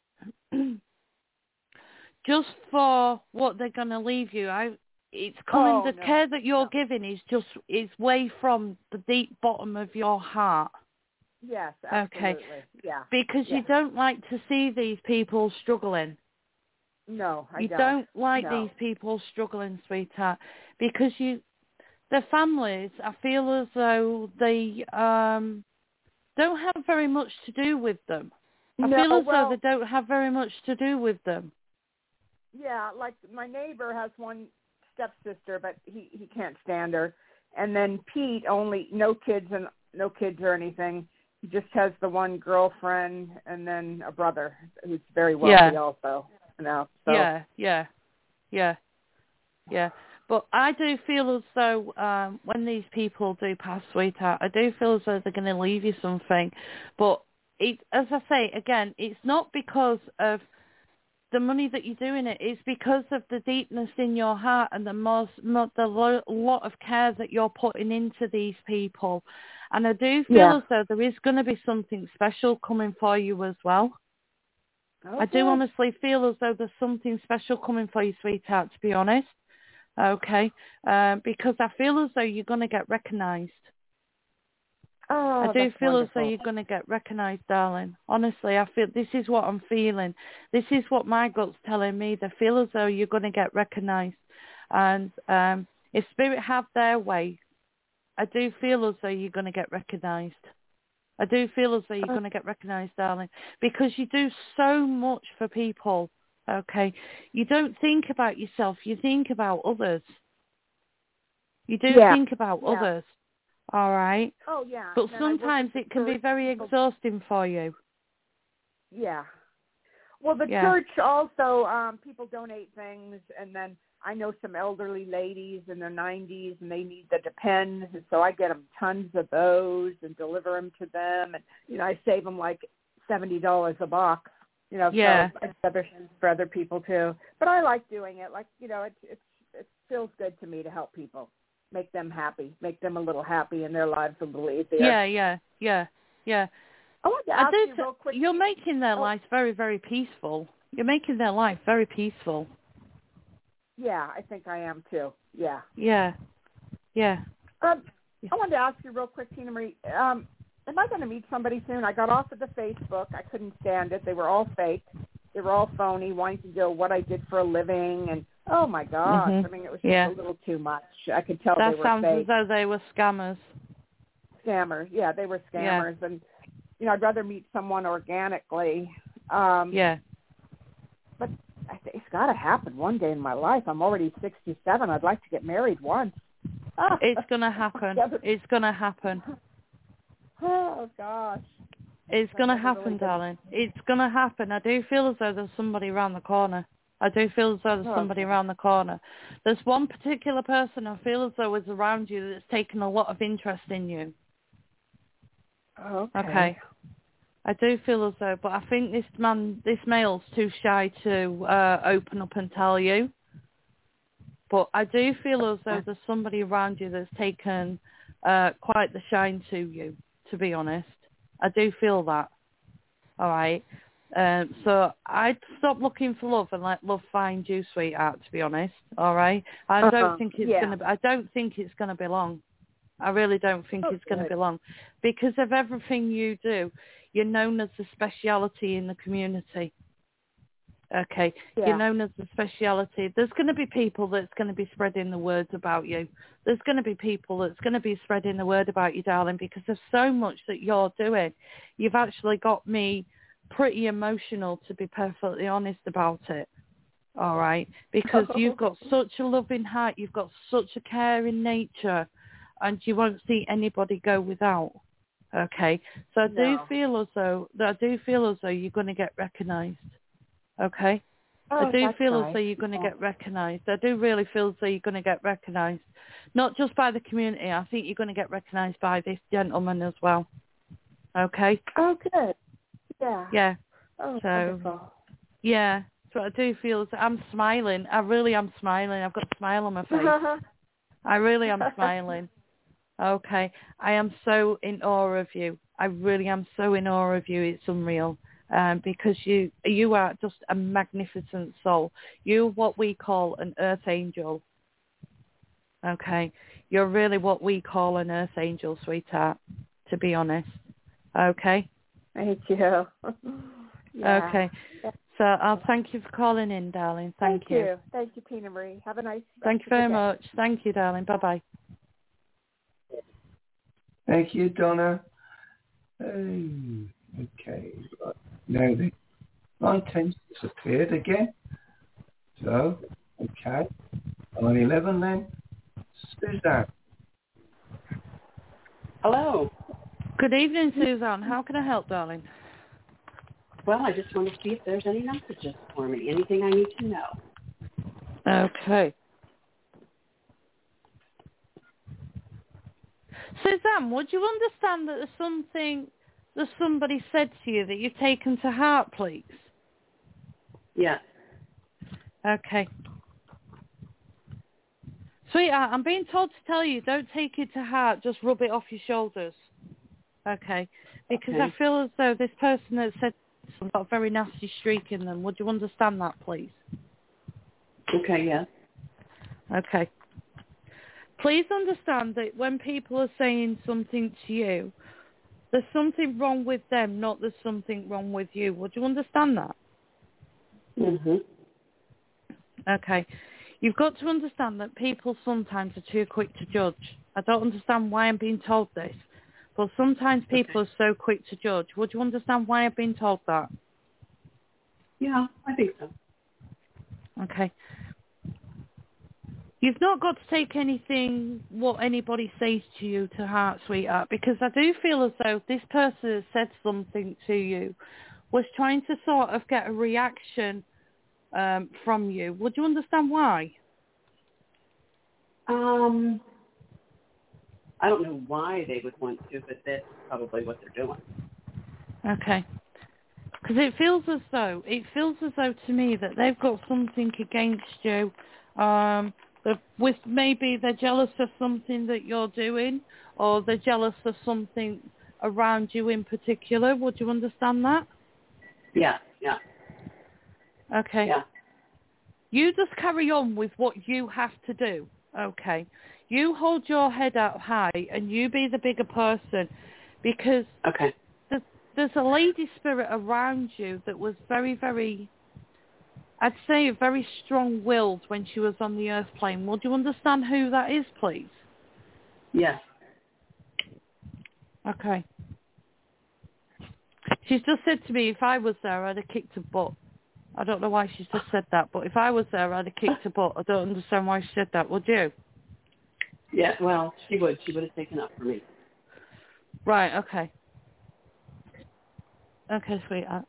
just for what they're going to leave you. I, it's coming, Oh, the no, care that you're no. giving is just, it's way from the deep bottom of your heart. Yes, absolutely. Okay. Yeah. Because yeah. you don't like to see these people struggling. No, I you don't. don't like no. these people struggling, sweetheart, because you, the families, I feel as though they um, don't have very much to do with them. I no, feel as well, though they don't have very much to do with them. Yeah, like my neighbor has one stepsister, but he he can't stand her. And then Pete, only no kids and no kids or anything. He just has the one girlfriend and then a brother who's very wealthy yeah. also. You know, so. Yeah, yeah, yeah, yeah. But I do feel as though um, when these people do pass, sweetheart, I do feel as though they're going to leave you something. But it, as I say, again, it's not because of the money that you're doing it. It's because of the deepness in your heart and the most, the lo- lot of care that you're putting into these people. And I do feel Yeah. as though there is going to be something special coming for you as well. Okay. I do honestly feel as though there's something special coming for you, sweetheart, to be honest. Okay, uh, because I feel as though you're going to get recognised. Oh, I do that's feel wonderful. as though you're going to get recognised, darling. Honestly, I feel this is what I'm feeling. This is what my gut's telling me. They feel as though you're going to get recognised. And um, if Spirit have their way, I do feel as though you're going to get recognised. I do feel as though you're going to get recognised, darling, because you do so much for people. Okay, you don't think about yourself, you think about others. You do yeah. think about yeah. others, all right? Oh, yeah. But and sometimes it can be very exhausting for you. Yeah. Well, the yeah. church also, um, people donate things, and then I know some elderly ladies in their nineties, and they need the Depends, and so I get them tons of those and deliver them to them, and, you know, I save them like seventy dollars a box. You know, yeah. so it's other for other people too. But I like doing it. Like, you know, it it it feels good to me to help people, make them happy, make them a little happy, and their lives a little easier. Yeah, yeah, yeah, yeah. I want to ask I you real quick. You're making their oh. life very, very peaceful. You're making their life very peaceful. Yeah, I think I am too. Yeah. Yeah, yeah. Um, I wanted to ask you real quick, Tina Marie. Um, am I going to meet somebody soon? I got off of the Facebook. I couldn't stand it. They were all fake. They were all phony, wanting to know what I did for a living, and oh my gosh, mm-hmm. I mean, it was just yeah. a little too much. I could tell that they were sounds fake. as though they were scammers. Scammers, yeah, they were scammers, yeah. and you know, I'd rather meet someone organically. Um, yeah. But I think it's got to happen one day in my life. I'm already sixty-seven. I'd like to get married once. It's gonna happen. It's gonna happen. Oh gosh. It's gonna happen, darling. It's gonna happen. I do feel as though there's somebody around the corner. I do feel as though there's somebody around the corner. There's one particular person I feel as though is around you that's taken a lot of interest in you. Okay. Okay. I do feel as though, but I think this man, this male's too shy to uh, open up and tell you. But I do feel as though there's somebody around you that's taken uh, quite the shine to you, to be honest. I do feel that. All right. Um, so I'd stop looking for love and let love find you, sweetheart. To be honest, all right. I don't Uh-huh. think it's Yeah. gonna. Be, I don't think it's gonna be long. I really don't think Oh, it's going to good. be long, because of everything you do. You're known as a speciality in the community. Okay, Yeah. you're known as a speciality. There's going to be people that's going to be spreading the words about you. There's going to be people that's going to be spreading the word about you, darling, because there's so much that you're doing. You've actually got me pretty emotional, to be perfectly honest about it. All right, because you've got such a loving heart. You've got such a caring nature. And you won't see anybody go without. Okay, so I No. do feel as though I do feel as though you're going to get recognised. Okay, Oh, I do that's feel as nice. though you're going to get recognised. I do really feel as though you're going to get recognised, not just by the community. I think you're going to get recognised by this gentleman as well. Okay. Oh, good. Yeah. Yeah. Oh, so wonderful. yeah, so I do feel. I'm smiling. I really am smiling. I've got a smile on my face. I really am smiling. Okay, I am so in awe of you. I really am so in awe of you. It's unreal, um, because you you are just a magnificent soul. You're what we call an earth angel. Okay, you're really what we call an earth angel, sweetheart, to be honest. Okay? Thank you. Yeah. Okay. So I'll thank you for calling in, darling. Thank, Thank you. you. Thank you, Tina Marie. Have a nice Thank you very much. Thank you, darling. Bye-bye. Thank you, Donna. Hey, okay. Right. Now the line ten's disappeared again. So, okay. Line eleven then. Suzanne. Hello. Good evening, Suzanne. How can I help, darling? Well, I just want to see if there's any messages for me, anything I need to know. Okay. Suzanne, would you understand that there's something that somebody said to you that you've taken to heart, please? Yes. Okay. Sweetheart, I'm being told to tell you, don't take it to heart, just rub it off your shoulders. Okay? Because Okay. I feel as though this person that said something got a very nasty streak in them. Would you understand that, please? Okay, yes. Okay. Please understand that when people are saying something to you, there's something wrong with them, not there's something wrong with you. Would you understand that? Mm-hmm. Okay. You've got to understand that people sometimes are too quick to judge. I don't understand why I'm being told this, but sometimes people okay. are so quick to judge. Would you understand why I've been told that? Yeah, I think so. Okay. You've not got to take anything, what anybody says to you, to heart, sweetheart, because I do feel as though this person that said something to you was trying to sort of get a reaction um, from you. Would you understand why? Um, I don't know why they would want to, but that's probably what they're doing. Okay. Because it feels as though, it feels as though to me that they've got something against you. Um, with maybe they're jealous of something that you're doing, or they're jealous of something around you in particular. Would you understand that? Yeah, yeah. Okay. Yeah. You just carry on with what you have to do. Okay. You hold your head out high and you be the bigger person, because okay. there's, there's a lady spirit around you that was very, very, I'd say very strong-willed when she was on the earth plane. Would you understand who that is, please? Yes. Okay. She's just said to me, if I was there, I'd have kicked her butt. I don't know why she's just said that, but if I was there, I'd have kicked her butt. I don't understand why she said that. Would you? Yeah, well, she would. She would have taken up for me. Right, okay. Okay, sweetheart.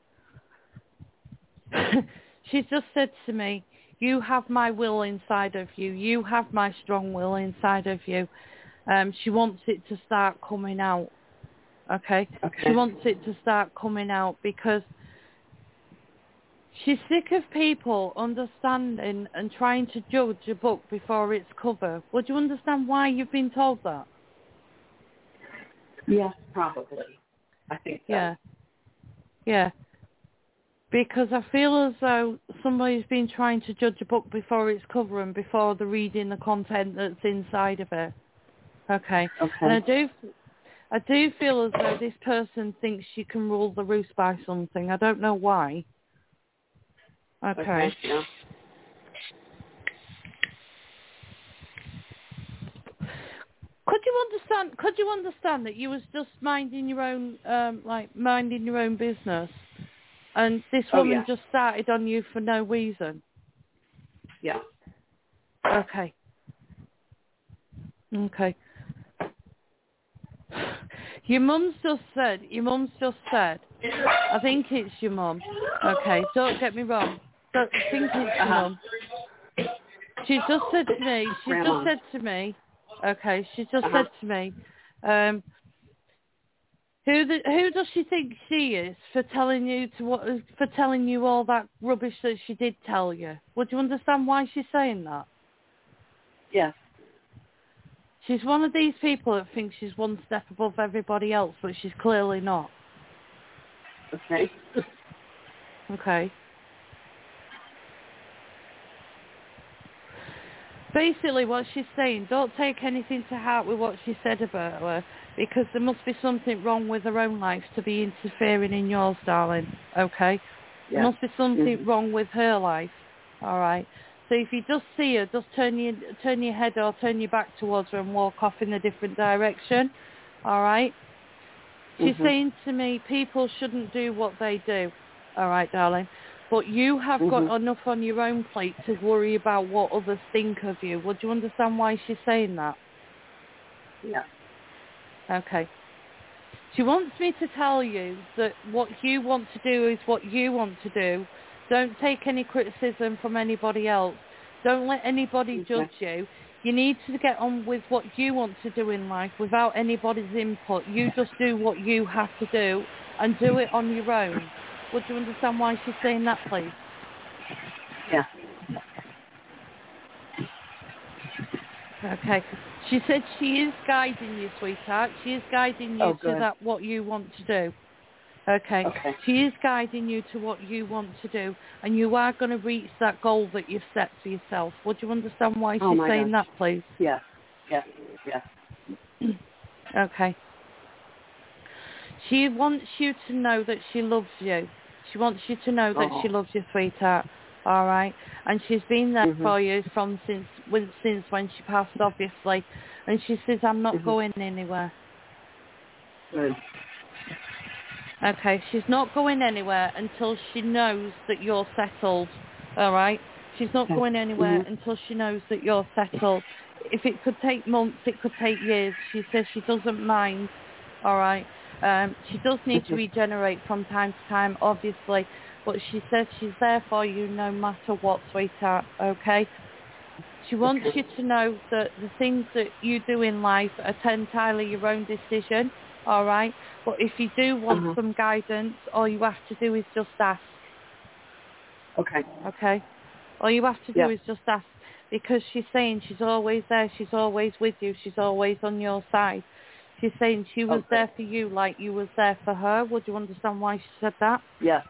She's just said to me, you have my will inside of you. You have my strong will inside of you. Um, she wants it to start coming out. Okay? Okay. She wants it to start coming out because she's sick of people understanding and trying to judge a book before its cover. Would you understand why you've been told that? Yes, probably. I think so. Yeah. Yeah. Because I feel as though somebody's been trying to judge a book before its cover and before they're reading the content that's inside of it. Okay. Okay. And I do, I do feel as though this person thinks she can rule the roost by something. I don't know why. Okay. Okay. Yeah. Could you understand? Could you understand that you was just minding your own, um, like minding your own business, and this Oh, woman yeah. just started on you for no reason? Yeah. Okay. Okay. Your mum's just said. Your mum's just said. I think it's your mum. Okay. Don't get me wrong. Don't think it's your Uh-huh. mum. She's just said to me. She's Grandma. just said to me. Okay. She's just Uh-huh. said to me. Um, who the, who does she think she is for telling you to what for telling you all that rubbish that she did tell you? Would you understand why she's saying that? Yes. She's one of these people that thinks she's one step above everybody else, but she's clearly not. Okay. Okay. Basically what she's saying, don't take anything to heart with what she said about her, because there must be something wrong with her own life to be interfering in yours, darling. Okay? Yeah. There must be something Mhm. wrong with her life. All right? So if you just see her, just turn your, turn your head or turn your back towards her and walk off in a different direction. All right? She's Mhm. saying to me, people shouldn't do what they do. All right, darling? But you have got Mhm. enough on your own plate to worry about what others think of you. Would you understand why she's saying that? Yeah. Okay. She wants me to tell you that what you want to do is what you want to do. Don't take any criticism from anybody else. Don't let anybody Okay. judge you. You need to get on with what you want to do in life without anybody's input. You just do what you have to do and do it on your own. Would you understand why she's saying that, please? Yeah. Okay. She said she is guiding you, sweetheart. She is guiding you Oh, to good. that what you want to do. Okay. Okay. She is guiding you to what you want to do, and you are going to reach that goal that you've set for yourself. Would you understand why Oh, she's my saying gosh. that, please? Yes. Yes. Yes. Okay. She wants you to know that she loves you. She wants you to know that Oh. she loves you, sweetheart. All right, and she's been there Mhm. for you from since when, since when she passed, obviously. And she says, "I'm not Mhm. going anywhere." Good. Okay, she's not going anywhere until she knows that you're settled. All right, she's not Okay. going anywhere Mhm. until she knows that you're settled. If it could take months, it could take years. She says she doesn't mind. All right. Um, she does need to Mhm. regenerate from time to time, obviously, but she says she's there for you no matter what, sweetheart, okay? She wants Okay. you to know that the things that you do in life are entirely your own decision, all right? But if you do want Uh-huh. some guidance, all you have to do is just ask, Okay. okay? All you have to do Yeah. is just ask, because she's saying she's always there, she's always with you, she's always on your side. She's saying she was Okay. there for you like you was there for her. Would you understand why she said that? Yes.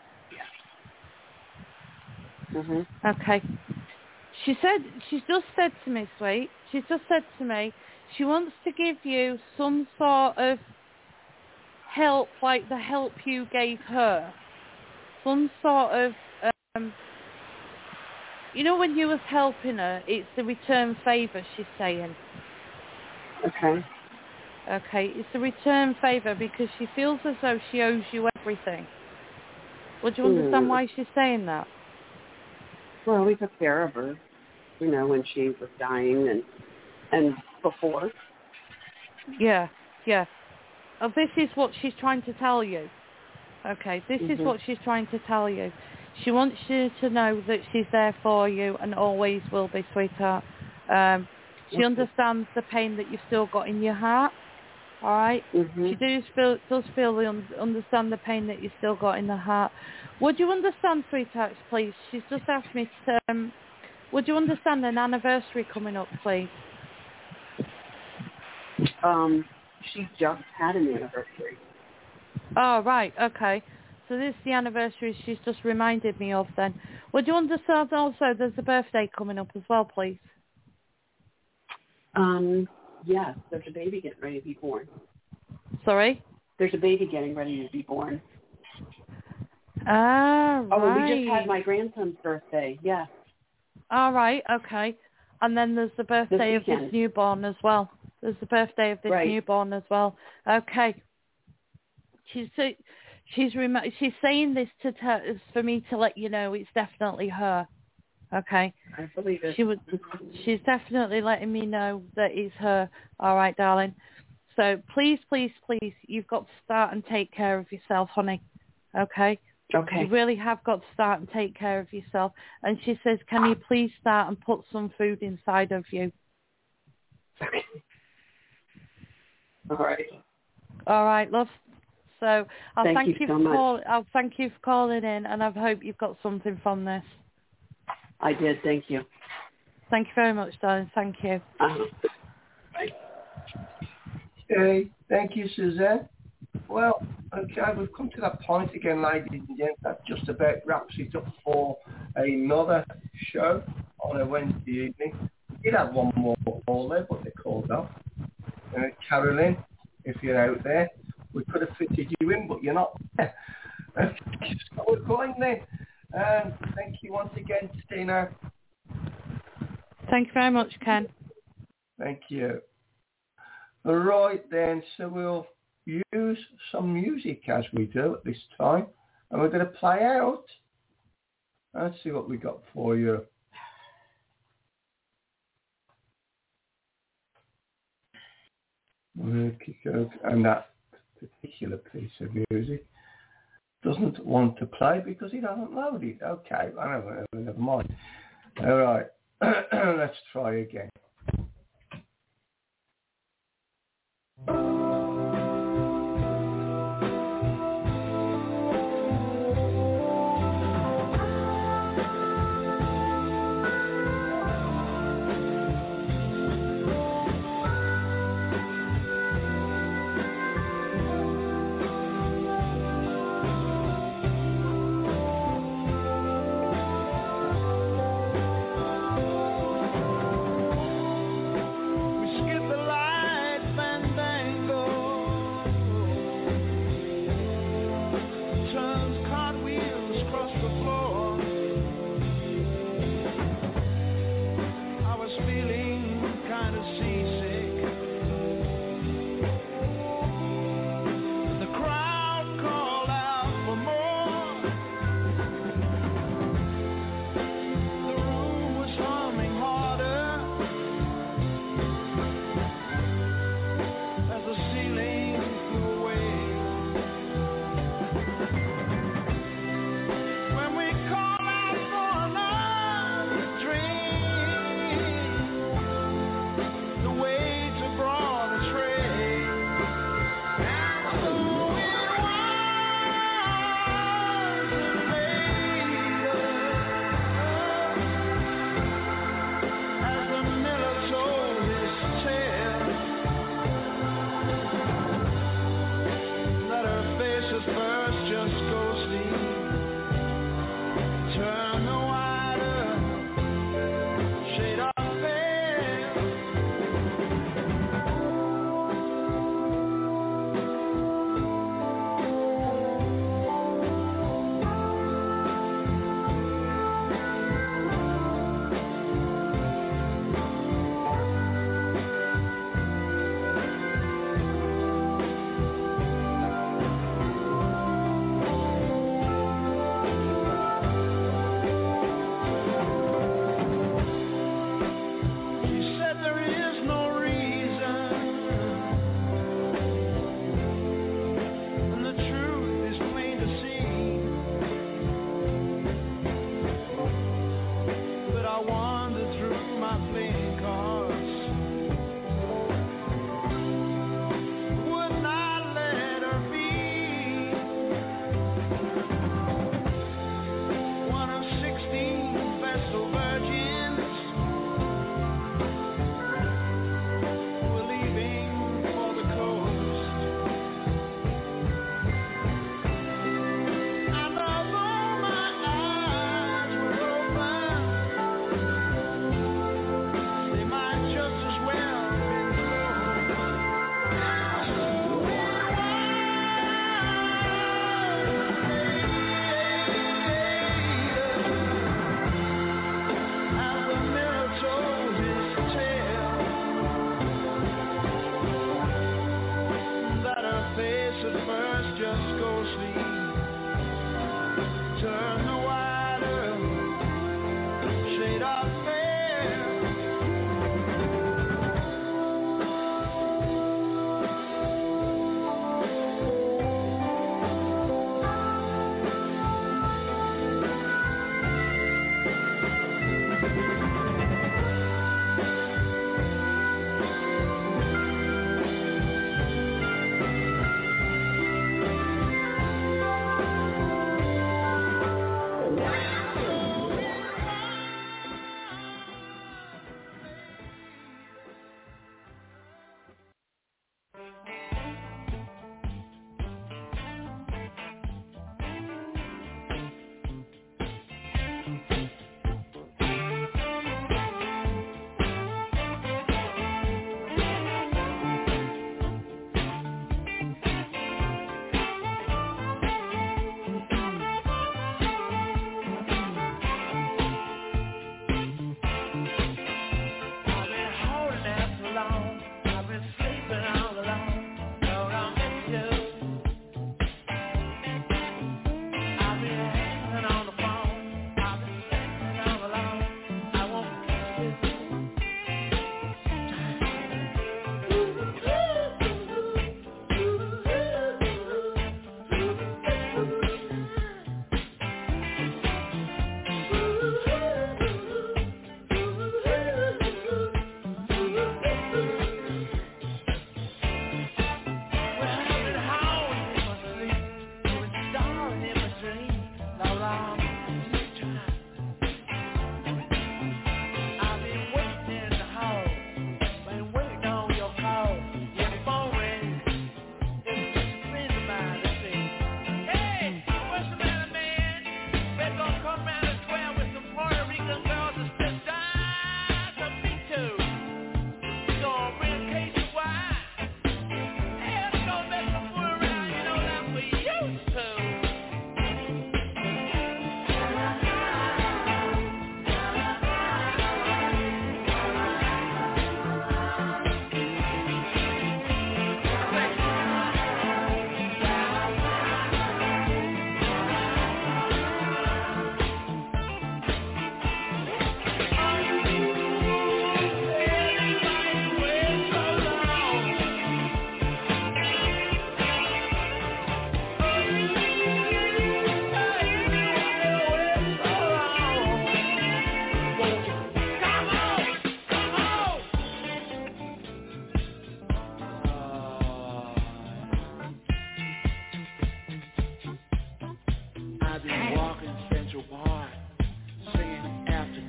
Mhm. Okay. She said, she's just said to me, sweet, she's just said to me, she wants to give you some sort of help like the help you gave her. Some sort of, um, you know when you was helping her, it's the return favour, she's saying. Okay. Okay, it's a return favour because she feels as though she owes you everything. Would you understand Hmm. why she's saying that? Well, we took care of her, you know, when she was dying and and before. Yeah, yeah. Oh, this is what she's trying to tell you. Okay, this Mhm. is what she's trying to tell you. She wants you to know that she's there for you and always will be, sweetheart. Um, she Okay. understands the pain that you've still got in your heart. All right. Mhm. She does feel does feel the un- understand the pain that you've still got in the heart. Would you understand, sweetheart, please? She's just asked me to. Um, would you understand an anniversary coming up, please? Um, she just had an anniversary. Oh, right. Okay. So this is the anniversary she's just reminded me of then. Would you understand also there's a birthday coming up as well, please? Um, yes, there's a baby getting ready to be born. Sorry? There's a baby getting ready to be born. Ah, right. Oh, we just had my grandson's birthday, yeah. All right, okay. And then there's the birthday This of this newborn as well. There's the birthday of this right. newborn as well. Okay. She's she's rem- she's saying this to te- for me to let you know it's definitely her. Okay. I believe it. She would. She's definitely letting me know that it's her. All right, darling. So please, please, please, you've got to start and take care of yourself, honey. Okay. Okay. You really have got to start and take care of yourself. And she says, can you please start and put some food inside of you? Okay. All right. All right, love. So I'll thank, thank you, you so for much. call- I'll thank you for calling in, and I hope you've got something from this. I did. Thank you. Thank you very much, darling. Thank you. Uh-huh. Bye. Okay. Thank you, Suzanne. Well, okay, we've come to that point again, ladies and gents. That just about wraps it up for another show on a Wednesday evening. We did have one more call there, but they called off. Uh, Carolyn, if you're out there, we could have fitted you in, but you're not there. So we're going then. Um, thank you once again, Stina. Thank you very much, Ken. Thank you. All right then, so we'll use some music as we do at this time, and we're going to play out. Let's see what we got for you. And that particular piece of music doesn't want to play because it hasn't loaded. Okay, I know, never mind. All right, let's try again.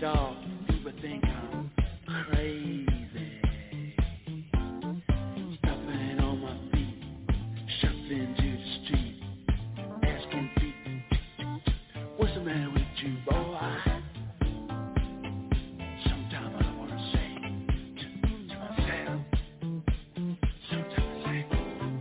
dog. People think I'm crazy. Stuffing on my feet, shuffling to the street, asking people, what's the matter with you, boy? Sometimes I want to say to, to myself, sometimes I say,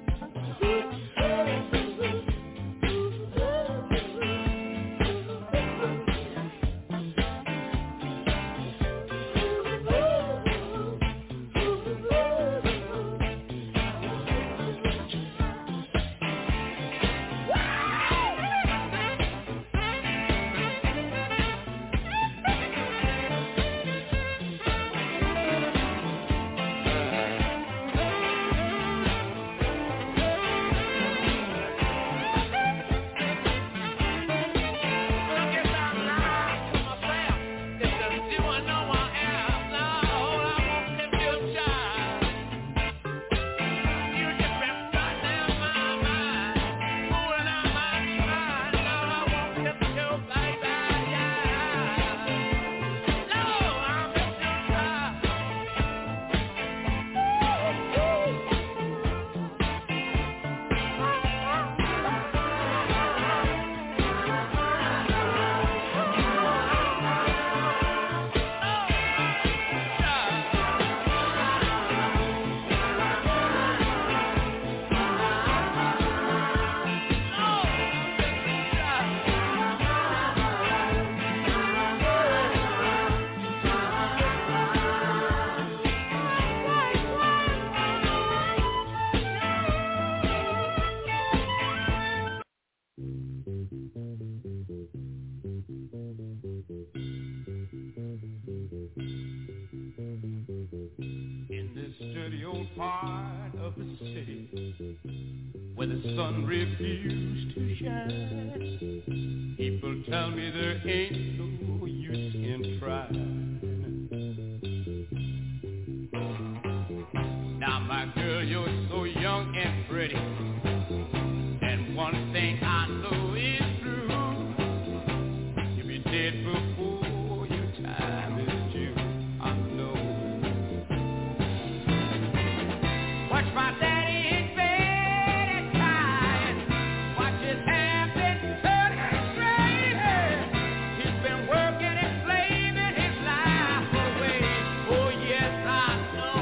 in this dirty old part of the city where the sun refused to shine, people tell me there ain't no use in trying. Now my girl, you're so young and pretty, and one thing I know is true, you'll be dead before your time is due. I know. Watch my daddy in bed at night. Watch his hand been turning straight. He's been working and slaving his life away. Oh yes, I know.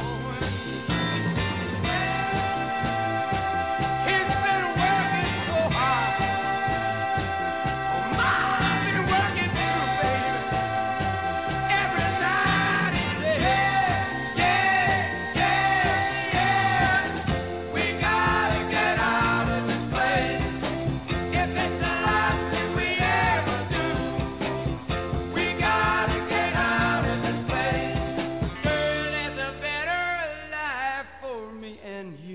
He's been working so hard. Oh my, I've been working too, baby. Every night and day. Yeah, yeah, yeah. We gotta get out of this place. If it's the last thing we ever do, we gotta get out of this place. Girl, there's a better life for me and you.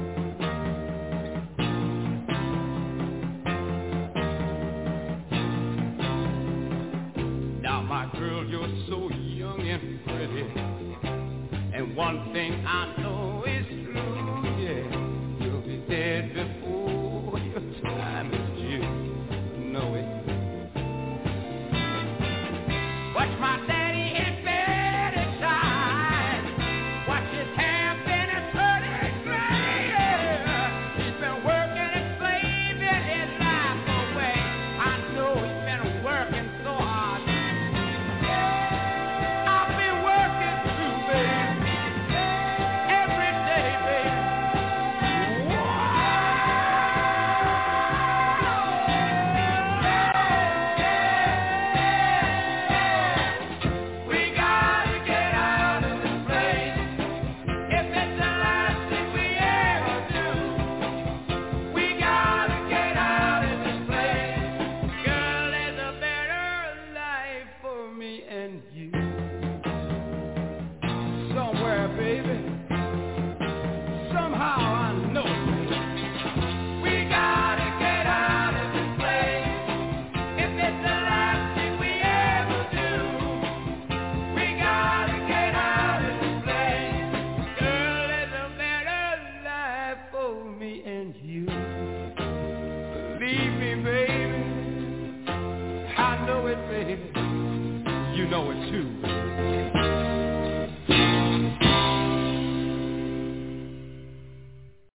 Now my girl, you're so young and pretty, and one thing I know is true, yeah, you'll be dead before your time is due. Know it. Watch my daddy in bed at night. Watch his hair been and turning gray. He's been working and slaving his life away. I know he's been working so hard. I've been working too, baby. Every day, baby. We gotta get out of this place. If it's the last thing we ever do, we gotta get out of this place. Girl, there's a better life for me and you. Somewhere, baby. Somehow I know it. We gotta get out of this place. If it's the last thing we ever do, we gotta get out of this place. Girl, there's a better life for me and you. Believe me, baby, I know it, baby. you know it too.